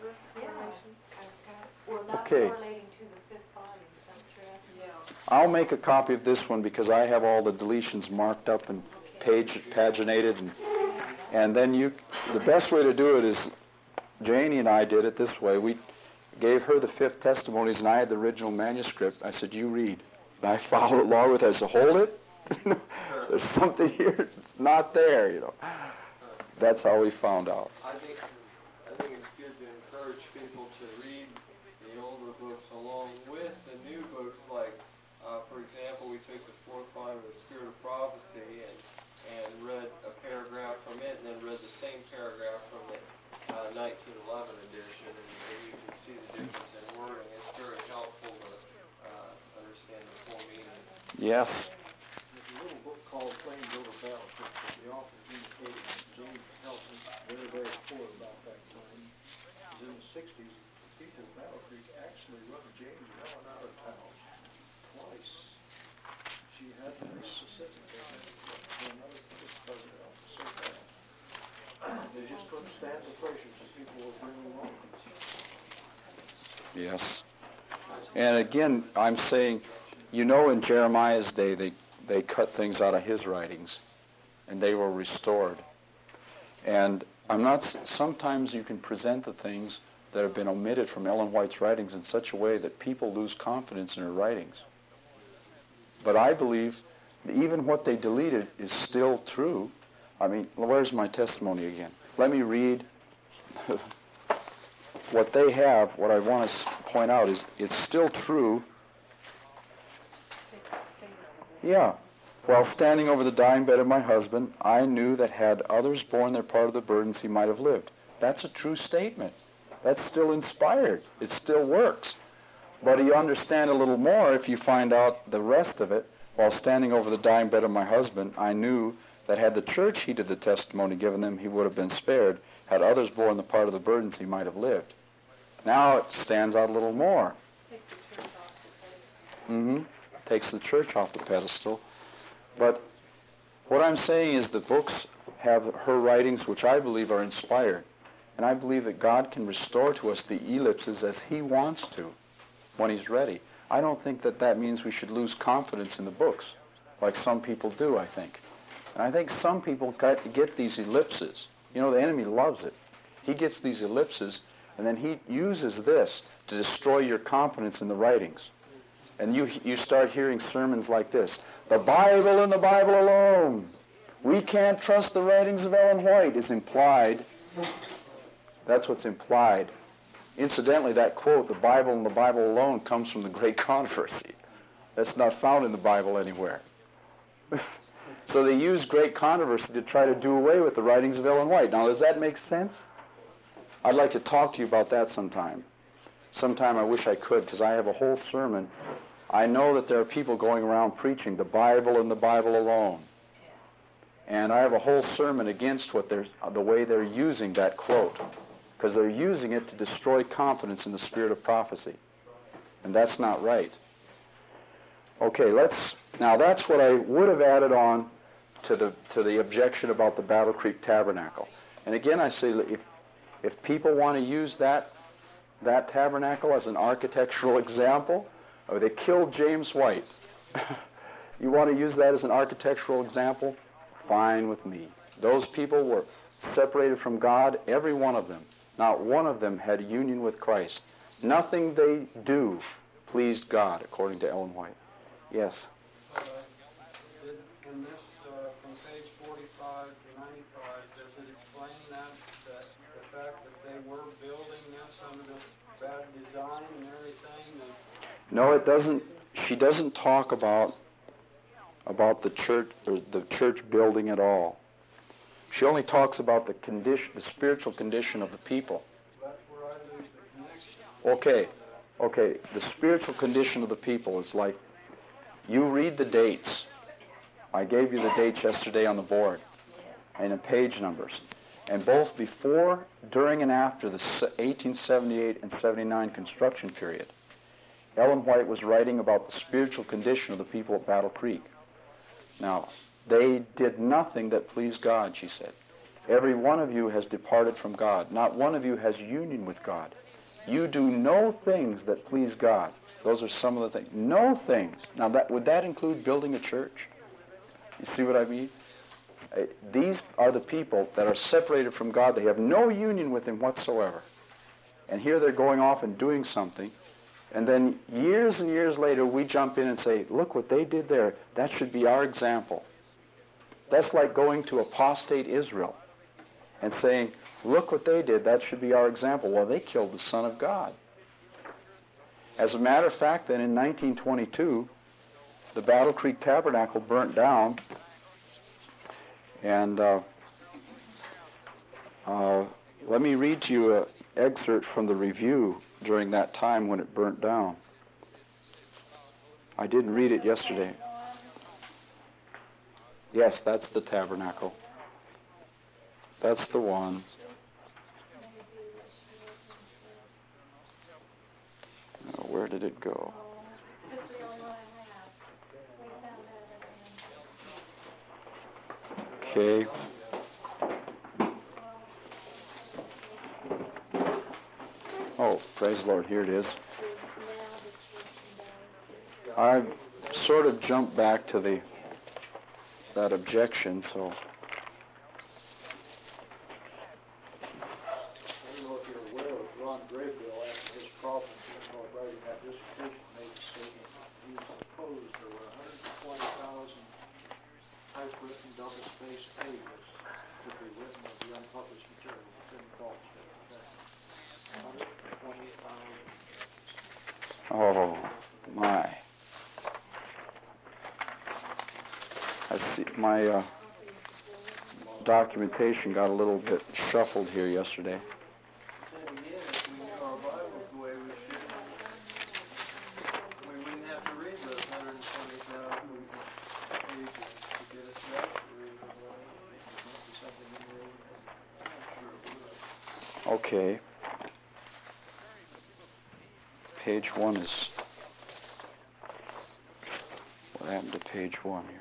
Well, not Okay. correlating to the fifth volume, is that correct? Yeah. I'll make a copy of this one because I have all the deletions marked up and page paginated, and and then you. The best way to do it is, Janie and I did it this way. We gave her the Fifth Testimonies, and I had the original manuscript. I said, "You read," and I followed along with it. I said, "Hold it. There's something here. It's not there." You know. That's how we found out. I think I think it's good to encourage people to read the older books along with the new books. Like, uh, for example, we took the fourth volume of the Spirit of Prophecy and and read a paragraph from it, and then read the same paragraph from the uh, nineteen eleven edition, and, and you can see the difference in wording. It's very helpful to uh, understand the full meaning. Yes. There's a little book called Flames Over Battle Creek that the author indicated that James Helton, very, very poor about that time. It was in the sixties. The people of Battle Creek actually run James Helen out of town twice. She had to be specific for another place because of health so bad. They just couldn't stand the pressure, so people were bringing on. Yes. And again, I'm saying, you know, in Jeremiah's day, they, they cut things out of his writings, and they were restored. And I'm not, sometimes you can present the things that have been omitted from Ellen White's writings in such a way that people lose confidence in her writings. But I believe that even what they deleted is still true. I mean, where's my testimony again? Let me read what they have. What I want to point out is it's still true. Yeah. While standing over the dying bed of my husband, I knew that had others borne their part of the burdens, he might have lived. That's a true statement. That's still inspired. It still works. But you understand a little more if you find out the rest of it. While standing over the dying bed of my husband, I knew that had the church heeded the testimony given them, he would have been spared. Had others borne the part of the burdens, he might have lived. Now it stands out a little more. Mm-hmm. Takes the church off the pedestal. But what I'm saying is the books have her writings, which I believe are inspired. And I believe that God can restore to us the ellipses as he wants to when he's ready. I don't think that that means we should lose confidence in the books, like some people do, I think. And I think some people get these ellipses. You know, the enemy loves it. He gets these ellipses, and then he uses this to destroy your confidence in the writings. And you you start hearing sermons like this. The Bible and the Bible alone. We can't trust the writings of Ellen White is implied. That's what's implied. Incidentally, that quote, the Bible and the Bible alone, comes from the Great Controversy. That's not found in the Bible anywhere. So they use Great Controversy to try to do away with the writings of Ellen White. Now, does that make sense? I'd like to talk to you about that sometime. Sometime I wish I could, because I have a whole sermon. I know that there are people going around preaching the Bible and the Bible alone. And I have a whole sermon against what they're, the way they're using that quote, because they're using it to destroy confidence in the spirit of prophecy. And that's not right. Okay, let's, now that's what I would have added on to the to the objection about the Battle Creek Tabernacle. And again, I say, if if people want to use that that tabernacle as an architectural example, or they killed James White, you want to use that as an architectural example, fine with me. Those people were separated from God, every one of them. Not one of them had union with Christ. Nothing they do pleased God, according to Ellen White. Yes? Uh, did, in this, uh, from page forty-five to ninety-five, does it explain that, that the fact that they were building this under this bad design and everything? And No, it doesn't. She doesn't talk about about the church or the church building at all. She only talks about the condition, the spiritual condition of the people. that's where I lose the connection. Okay, okay. The spiritual condition of the people is like, you read the dates. I gave you the dates yesterday on the board, and the page numbers. And both before, during, and after the eighteen seventy-eight and seventy-nine construction period, Ellen White was writing about the spiritual condition of the people at Battle Creek. Now, they did nothing that pleased God, she said. Every one of you has departed from God. Not one of you has union with God. You do no things that please God. Those are some of the things. No things. Now, that would that include building a church? You see what I mean? Uh, these are the people that are separated from God. They have no union with Him whatsoever. And here they're going off and doing something. And then years and years later, we jump in and say, look what they did there. That should be our example. That's like going to apostate Israel and saying, look what they did. That should be our example. Well, they killed the Son of God. As a matter of fact, then in nineteen twenty-two, the Battle Creek Tabernacle burnt down. And uh, uh, let me read to you an excerpt from the review during that time when it burnt down. I didn't read it yesterday. Yes, that's the tabernacle. That's the one. Oh, where did it go? Okay. Oh, praise the Lord, here it is. I sort of jumped back to the that objection, so I don't know if you're aware of Ron Graybill after his problems with writing that dissertation made the statement. He supposed there were one hundred twenty thousand typewritten double-spaced pages to be written of the unpublished material within the Gulf State. one hundred twenty thousand. oh my. I see my uh, documentation got a little bit shuffled here yesterday. Then again, if we knew our Bibles the way we should, we wouldn't have to read those one hundred twenty thousand pages to get us back to read the Bible. Okay. Page one is... What happened to page one here?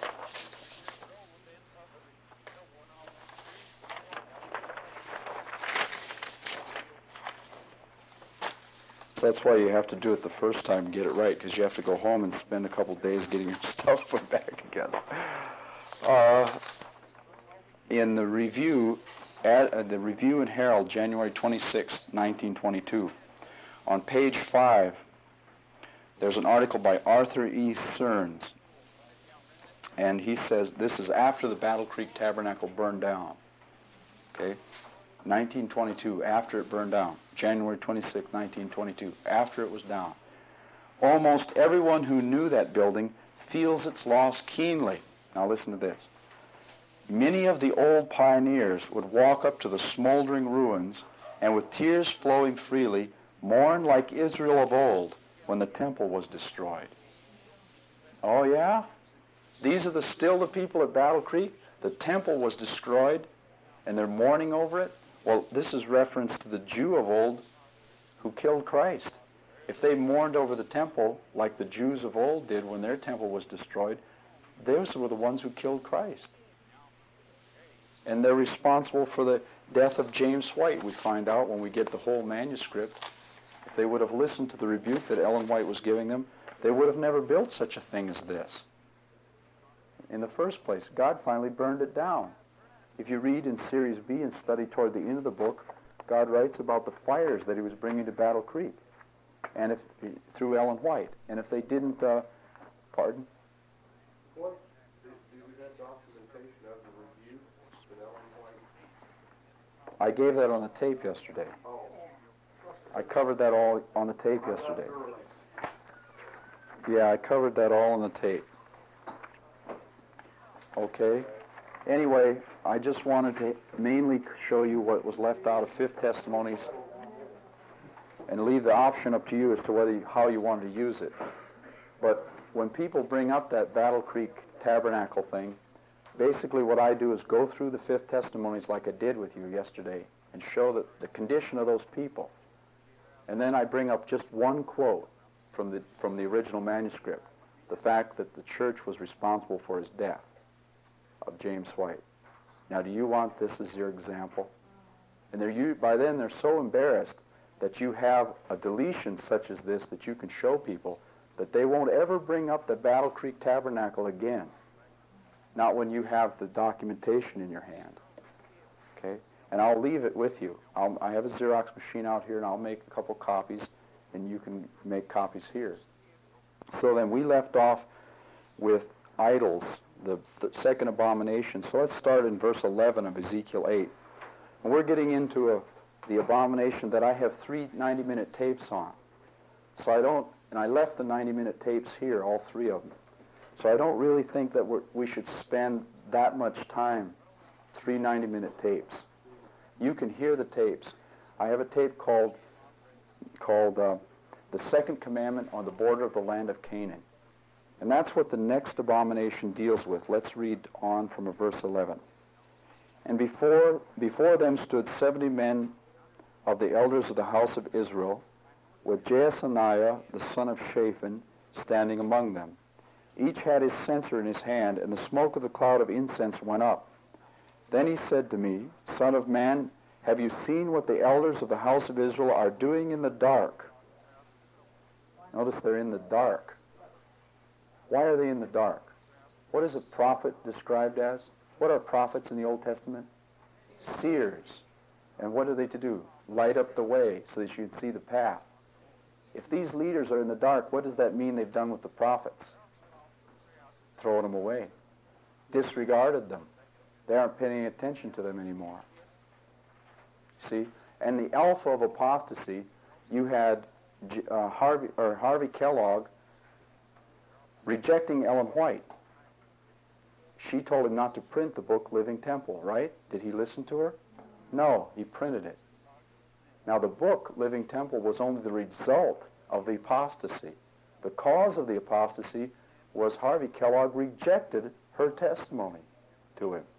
That's why you have to do it the first time and get it right, because you have to go home and spend a couple days getting your stuff put back together. Uh, in the review, at, uh, the Review and Herald, January twenty-sixth, nineteen twenty-two, on page five, there's an article by Arthur E. Stearns, and he says this is after the Battle Creek Tabernacle burned down. Okay, nineteen twenty-two, after it burned down. January twenty-sixth, nineteen twenty-two, after it was down. Almost everyone who knew that building feels its loss keenly. Now listen to this. Many of the old pioneers would walk up to the smoldering ruins and with tears flowing freely mourn like Israel of old when the temple was destroyed. Oh yeah? These are the still the people at Battle Creek? The temple was destroyed, and they're mourning over it. Well, this is reference to the Jew of old who killed Christ. If they mourned over the temple like the Jews of old did when their temple was destroyed, those were the ones who killed Christ. And they're responsible for the death of James White, we find out when we get the whole manuscript. If they would have listened to the rebuke that Ellen White was giving them, they would have never built such a thing as this. In the first place, God finally burned it down. If you read in Series B and study toward the end of the book, God writes about the fires that he was bringing to Battle Creek, and if through Ellen White. And if they didn't, uh, pardon? What, do, do we have documentation of the review that Ellen White? I gave that on the tape yesterday. Oh. I covered that all on the tape yesterday. Yeah, I covered that all on the tape. Okay. Anyway, I just wanted to mainly show you what was left out of Fifth Testimonies and leave the option up to you as to whether you, how you wanted to use it. But when people bring up that Battle Creek Tabernacle thing, basically what I do is go through the Fifth Testimonies like I did with you yesterday and show the, the condition of those people. And then I bring up just one quote from the, from the original manuscript, the fact that the church was responsible for his death, of James White. Now, do you want this as your example? And they're, you, by then they're so embarrassed that you have a deletion such as this that you can show people that they won't ever bring up the Battle Creek Tabernacle again. Not when you have the documentation in your hand. Okay? And I'll leave it with you. I'll, I have a Xerox machine out here, and I'll make a couple copies, and you can make copies here. So then we left off with idols, the, the second abomination. So let's start in verse eleven of Ezekiel eight. And we're getting into a, the abomination that I have three ninety-minute tapes on. So I don't, and I left the ninety-minute tapes here, all three of them. So I don't really think that we're, we should spend that much time, three ninety-minute tapes. You can hear the tapes. I have a tape called, called uh, The Second Commandment on the Border of the Land of Canaan. And that's what the next abomination deals with. Let's read on from verse eleven. And before, before them stood seventy men of the elders of the house of Israel, with Jaasaniah the son of Shaphan standing among them. Each had his censer in his hand, and the smoke of the cloud of incense went up. Then he said to me, Son of man, have you seen what the elders of the house of Israel are doing in the dark? Notice they're in the dark. Why are they in the dark? What is a prophet described as? What are prophets in the Old Testament? Seers. And what are they to do? Light up the way so that you can see the path. If these leaders are in the dark, what does that mean they've done with the prophets? Thrown them away. Disregarded them. They aren't paying attention to them anymore. See? And the alpha of apostasy, you had uh, Harvey, or Harvey Kellogg rejecting Ellen White. She told him not to print the book Living Temple, right? Did he listen to her? No, he printed it. Now the book Living Temple was only the result of the apostasy. The cause of the apostasy was Harvey Kellogg rejected her testimony to him.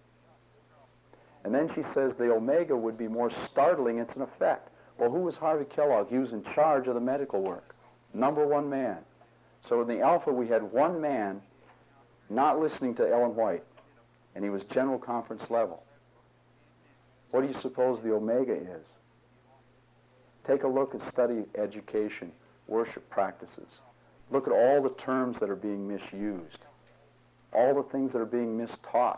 And then she says the Omega would be more startling. It's an effect. Well, who was Harvey Kellogg? He was in charge of the medical work. Number one man. So in the Alpha, we had one man not listening to Ellen White, and he was general conference level. What do you suppose the Omega is? Take a look and study education, worship practices. Look at all the terms that are being misused, all the things that are being mistaught.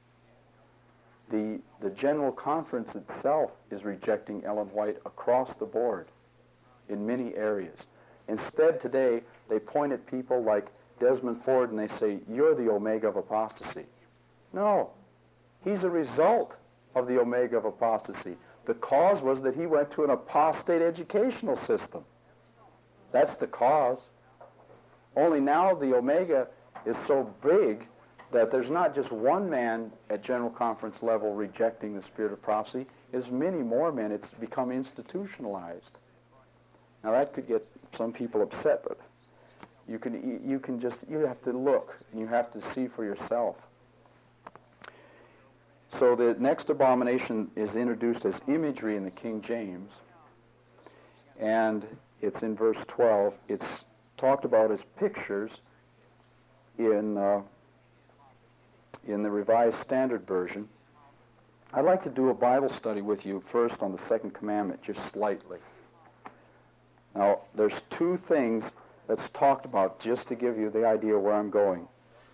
The, the general conference itself is rejecting Ellen White across the board in many areas. Instead, today, they point at people like Desmond Ford and they say, you're the Omega of apostasy. No, he's a result of the Omega of apostasy. The cause was that he went to an apostate educational system. That's the cause. Only now the Omega is so big that there's not just one man at general conference level rejecting the spirit of prophecy. There's many more men. It's become institutionalized. Now that could get some people upset, but you can you can just you have to look and you have to see for yourself. So the next abomination is introduced as imagery in the King James, and it's in verse twelve. It's talked about as pictures in uh, in the Revised Standard Version. I'd like to do a Bible study with you first on the second commandment, just slightly. Now, there's two things that's talked about just to give you the idea where I'm going.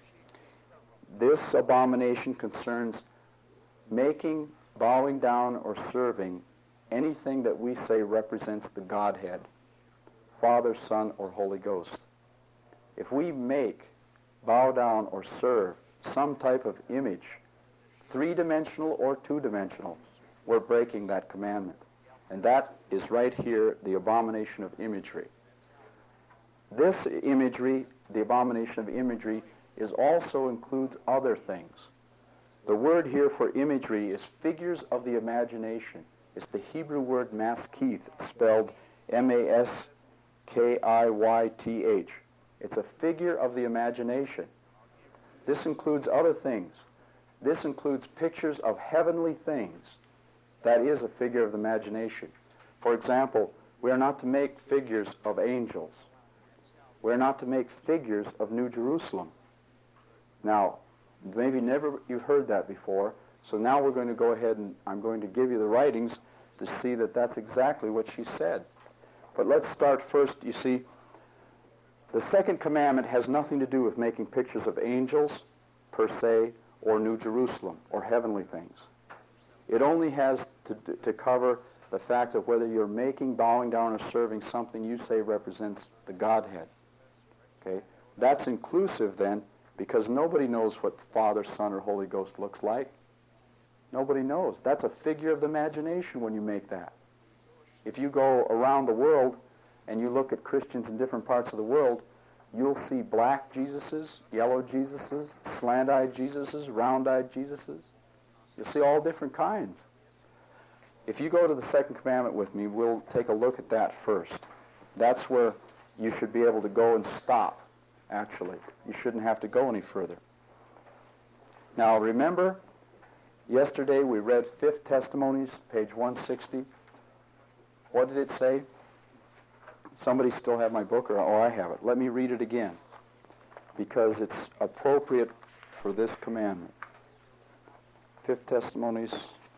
This abomination concerns making, bowing down, or serving anything that we say represents the Godhead, Father, Son, or Holy Ghost. If we make, bow down, or serve some type of image, three-dimensional or two-dimensional, we're breaking that commandment. And that is right here, the abomination of imagery. This imagery, the abomination of imagery, is also includes other things. The word here for imagery is figures of the imagination. It's the Hebrew word maskith, spelled M A S K I Y T H. It's a figure of the imagination. This includes other things. This includes pictures of heavenly things. That is a figure of the imagination. For example, we are not to make figures of angels. We are not to make figures of New Jerusalem. Now, maybe never you've heard that before, so now we're going to go ahead and I'm going to give you the writings to see that that's exactly what she said. But let's start first, you see, the second commandment has nothing to do with making pictures of angels, per se, or New Jerusalem, or heavenly things. It only has to, to cover the fact of whether you're making, bowing down, or serving something you say represents the Godhead. Okay? That's inclusive then, because nobody knows what Father, Son, or Holy Ghost looks like. Nobody knows. That's a figure of the imagination when you make that. If you go around the world and you look at Christians in different parts of the world, you'll see black Jesuses, yellow Jesuses, slant-eyed Jesuses, round-eyed Jesuses. You'll see all different kinds. If you go to the second commandment with me, we'll take a look at that first. That's where you should be able to go and stop, actually. You shouldn't have to go any further. Now, remember, yesterday we read Fifth Testimonies, page one sixty. What did it say? Somebody still have my book, or oh, I have it. Let me read it again, because it's appropriate for this commandment. Fifth Testimonies.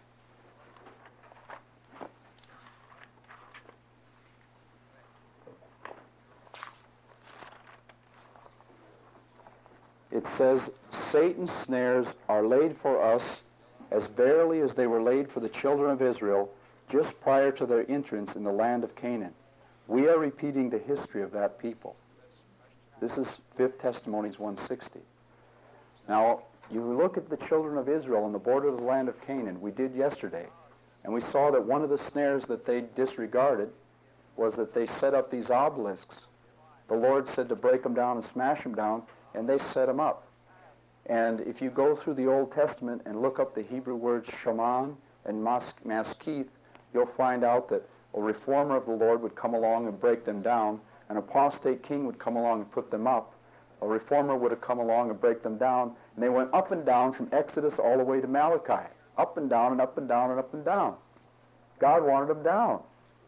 It says, Satan's snares are laid for us as verily as they were laid for the children of Israel just prior to their entrance in the land of Canaan. We are repeating the history of that people. This is Fifth Testimonies one sixty. Now, you look at the children of Israel on the border of the land of Canaan. We did yesterday. And we saw that one of the snares that they disregarded was that they set up these obelisks. The Lord said to break them down and smash them down, and they set them up. And if you go through the Old Testament and look up the Hebrew words shaman and mas- maskith, you'll find out that a reformer of the Lord would come along and break them down. An apostate king would come along and put them up. A reformer would have come along and break them down. And they went up and down from Exodus all the way to Malachi. Up and down and up and down and up and down. God wanted them down.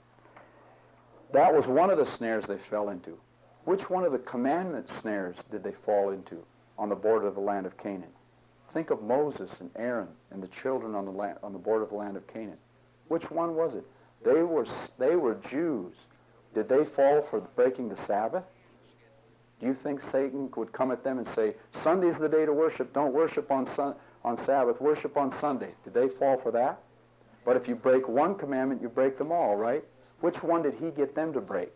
That was one of the snares they fell into. Which one of the commandment snares did they fall into on the border of the land of Canaan? Think of Moses and Aaron and the children on the land, on the border of the land of Canaan. Which one was it? They were, they were Jews. Did they fall for breaking the Sabbath? Do you think Satan would come at them and say, Sunday's the day to worship, don't worship on, sun, on Sabbath, worship on Sunday? Did they fall for that? But if you break one commandment, you break them all, right? Which one did he get them to break?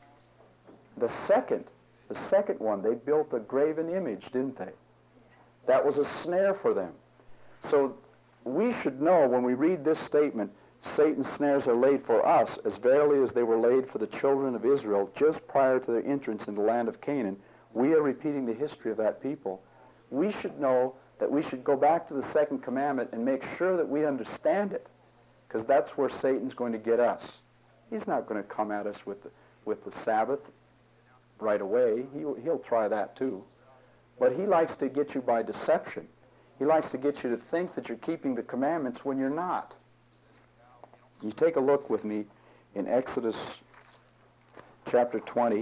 The second, the second one, they built a graven image, didn't they? That was a snare for them. So we should know when we read this statement, Satan's snares are laid for us as verily as they were laid for the children of Israel just prior to their entrance in the land of Canaan. We are repeating the history of that people. We should know that we should go back to the second commandment and make sure that we understand it, because that's where Satan's going to get us. He's not going to come at us with the, with the Sabbath right away. He, he'll try that too. But he likes to get you by deception. He likes to get you to think that you're keeping the commandments when you're not. You take a look with me in Exodus chapter twenty.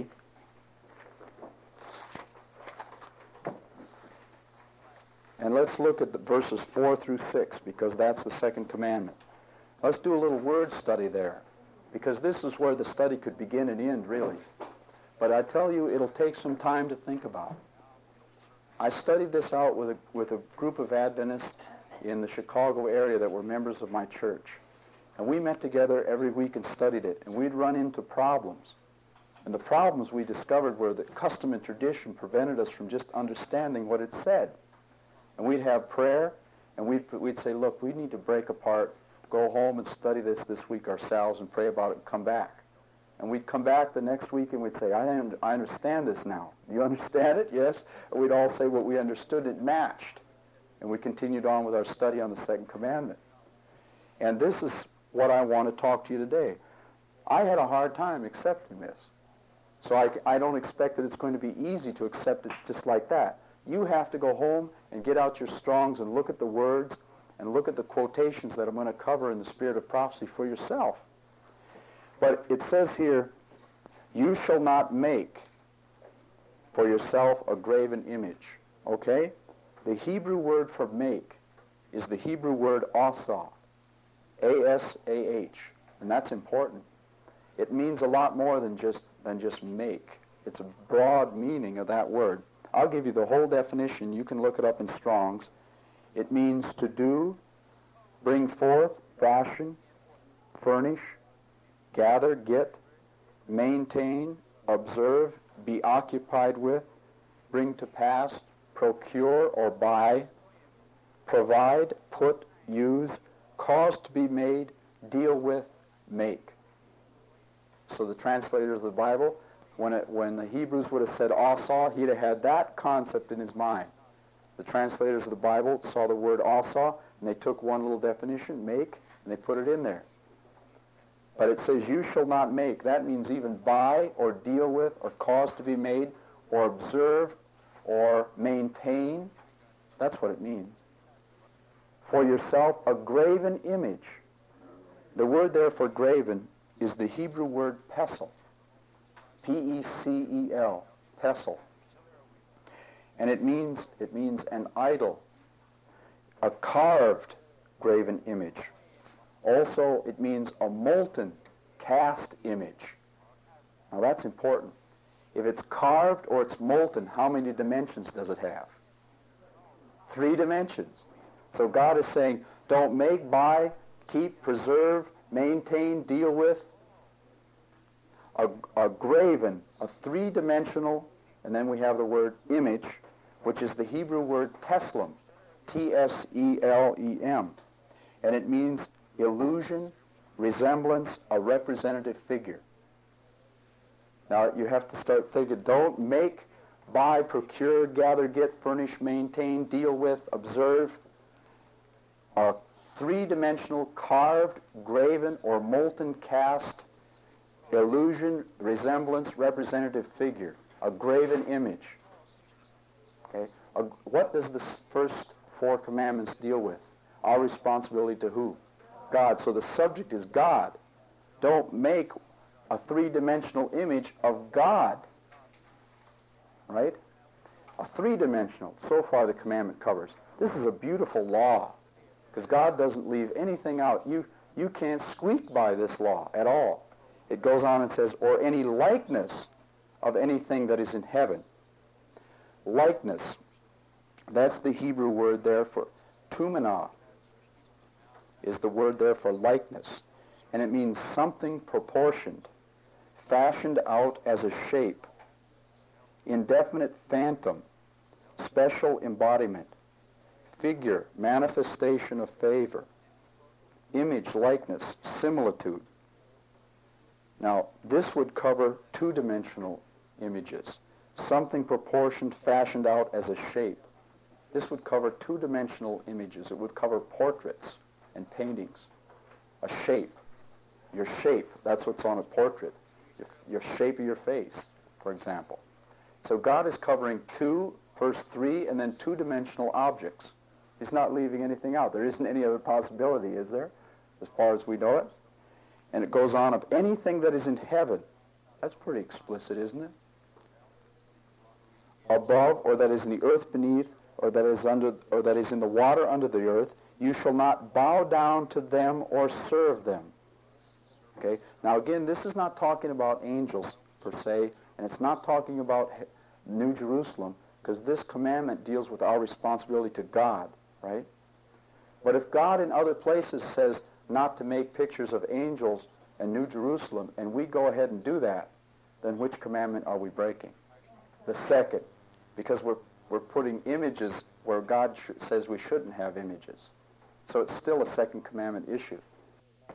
And let's look at the verses four through six, because that's the second commandment. Let's do a little word study there, because this is where the study could begin and end, really. But I tell you, it'll take some time to think about. I studied this out with a, with a group of Adventists in the Chicago area that were members of my church. And we met together every week and studied it, and we'd run into problems. And the problems we discovered were that custom and tradition prevented us from just understanding what it said. And we'd have prayer, and we'd, we'd say, look, we need to break apart, go home and study this this week ourselves and pray about it and come back. And we'd come back the next week and we'd say, I, un- I understand this now. Do you understand it? Yes. And we'd all say what we understood, it matched. And we continued on with our study on the second commandment. And this is what I want to talk to you today. I had a hard time accepting this. So I, I don't expect that it's going to be easy to accept it just like that. You have to go home and get out your Strongs and look at the words and look at the quotations that I'm going to cover in the spirit of prophecy for yourself. But it says here, you shall not make for yourself a graven image. Okay? The Hebrew word for make is the Hebrew word asa. A S A H. And that's important. It means a lot more than just, than just make. It's a broad meaning of that word. I'll give you the whole definition. You can look it up in Strong's. It means to do, bring forth, fashion, furnish, gather, get, maintain, observe, be occupied with, bring to pass, procure or buy, provide, put, use, cause to be made, deal with, make. So the translators of the Bible, when, it, when the Hebrews would have said asa, he'd have had that concept in his mind. The translators of the Bible saw the word asa, and they took one little definition, make, and they put it in there. But it says, you shall not make. That means even buy or deal with or cause to be made or observe or maintain. That's what it means. For yourself a graven image. The word there for graven is the Hebrew word pesel. P E C E L. Pesel. And it means, it means an idol. A carved graven image. Also, it means a molten, cast image. Now that's important. If it's carved or it's molten, how many dimensions does it have? Three dimensions. So God is saying, don't make, buy, keep, preserve, maintain, deal with. A, a graven, a three-dimensional, and then we have the word image, which is the Hebrew word teslem, T S E L E M. And it means illusion, resemblance, a representative figure. Now you have to start thinking, don't make, buy, procure, gather, get, furnish, maintain, deal with, observe. A three-dimensional, carved, graven, or molten cast, illusion, resemblance, representative figure. A graven image. Okay? A, what does the first four commandments deal with? Our responsibility to who? God. So the subject is God. Don't make a three-dimensional image of God. Right? A three-dimensional. So far the commandment covers. This is a beautiful law, because God doesn't leave anything out. You, you can't squeak by this law at all. It goes on and says, or any likeness of anything that is in heaven. Likeness. That's the Hebrew word there for tumena, is the word there for likeness. And it means something proportioned, fashioned out as a shape, indefinite phantom, special embodiment, figure, manifestation of favor, image, likeness, similitude. Now, this would cover two-dimensional images, something proportioned, fashioned out as a shape. This would cover two-dimensional images. It would cover portraits and paintings. A shape. Your shape, that's what's on a portrait. Your, your shape of your face, for example. So God is covering two, first three, and then two-dimensional objects. He's not leaving anything out. There isn't any other possibility, is there, as far as we know it? And it goes on, of anything that is in heaven. That's pretty explicit, isn't it? Above, or that is in the earth beneath, or that is under, or that is in the water under the earth, you shall not bow down to them or serve them. Okay? Now again, this is not talking about angels per se, and it's not talking about New Jerusalem, because this commandment deals with our responsibility to God, right? But if God in other places says not to make pictures of angels and New Jerusalem, and we go ahead and do that, then which commandment are we breaking? The second, because we're we're putting images where God sh- says we shouldn't have images. So it's still a second commandment issue.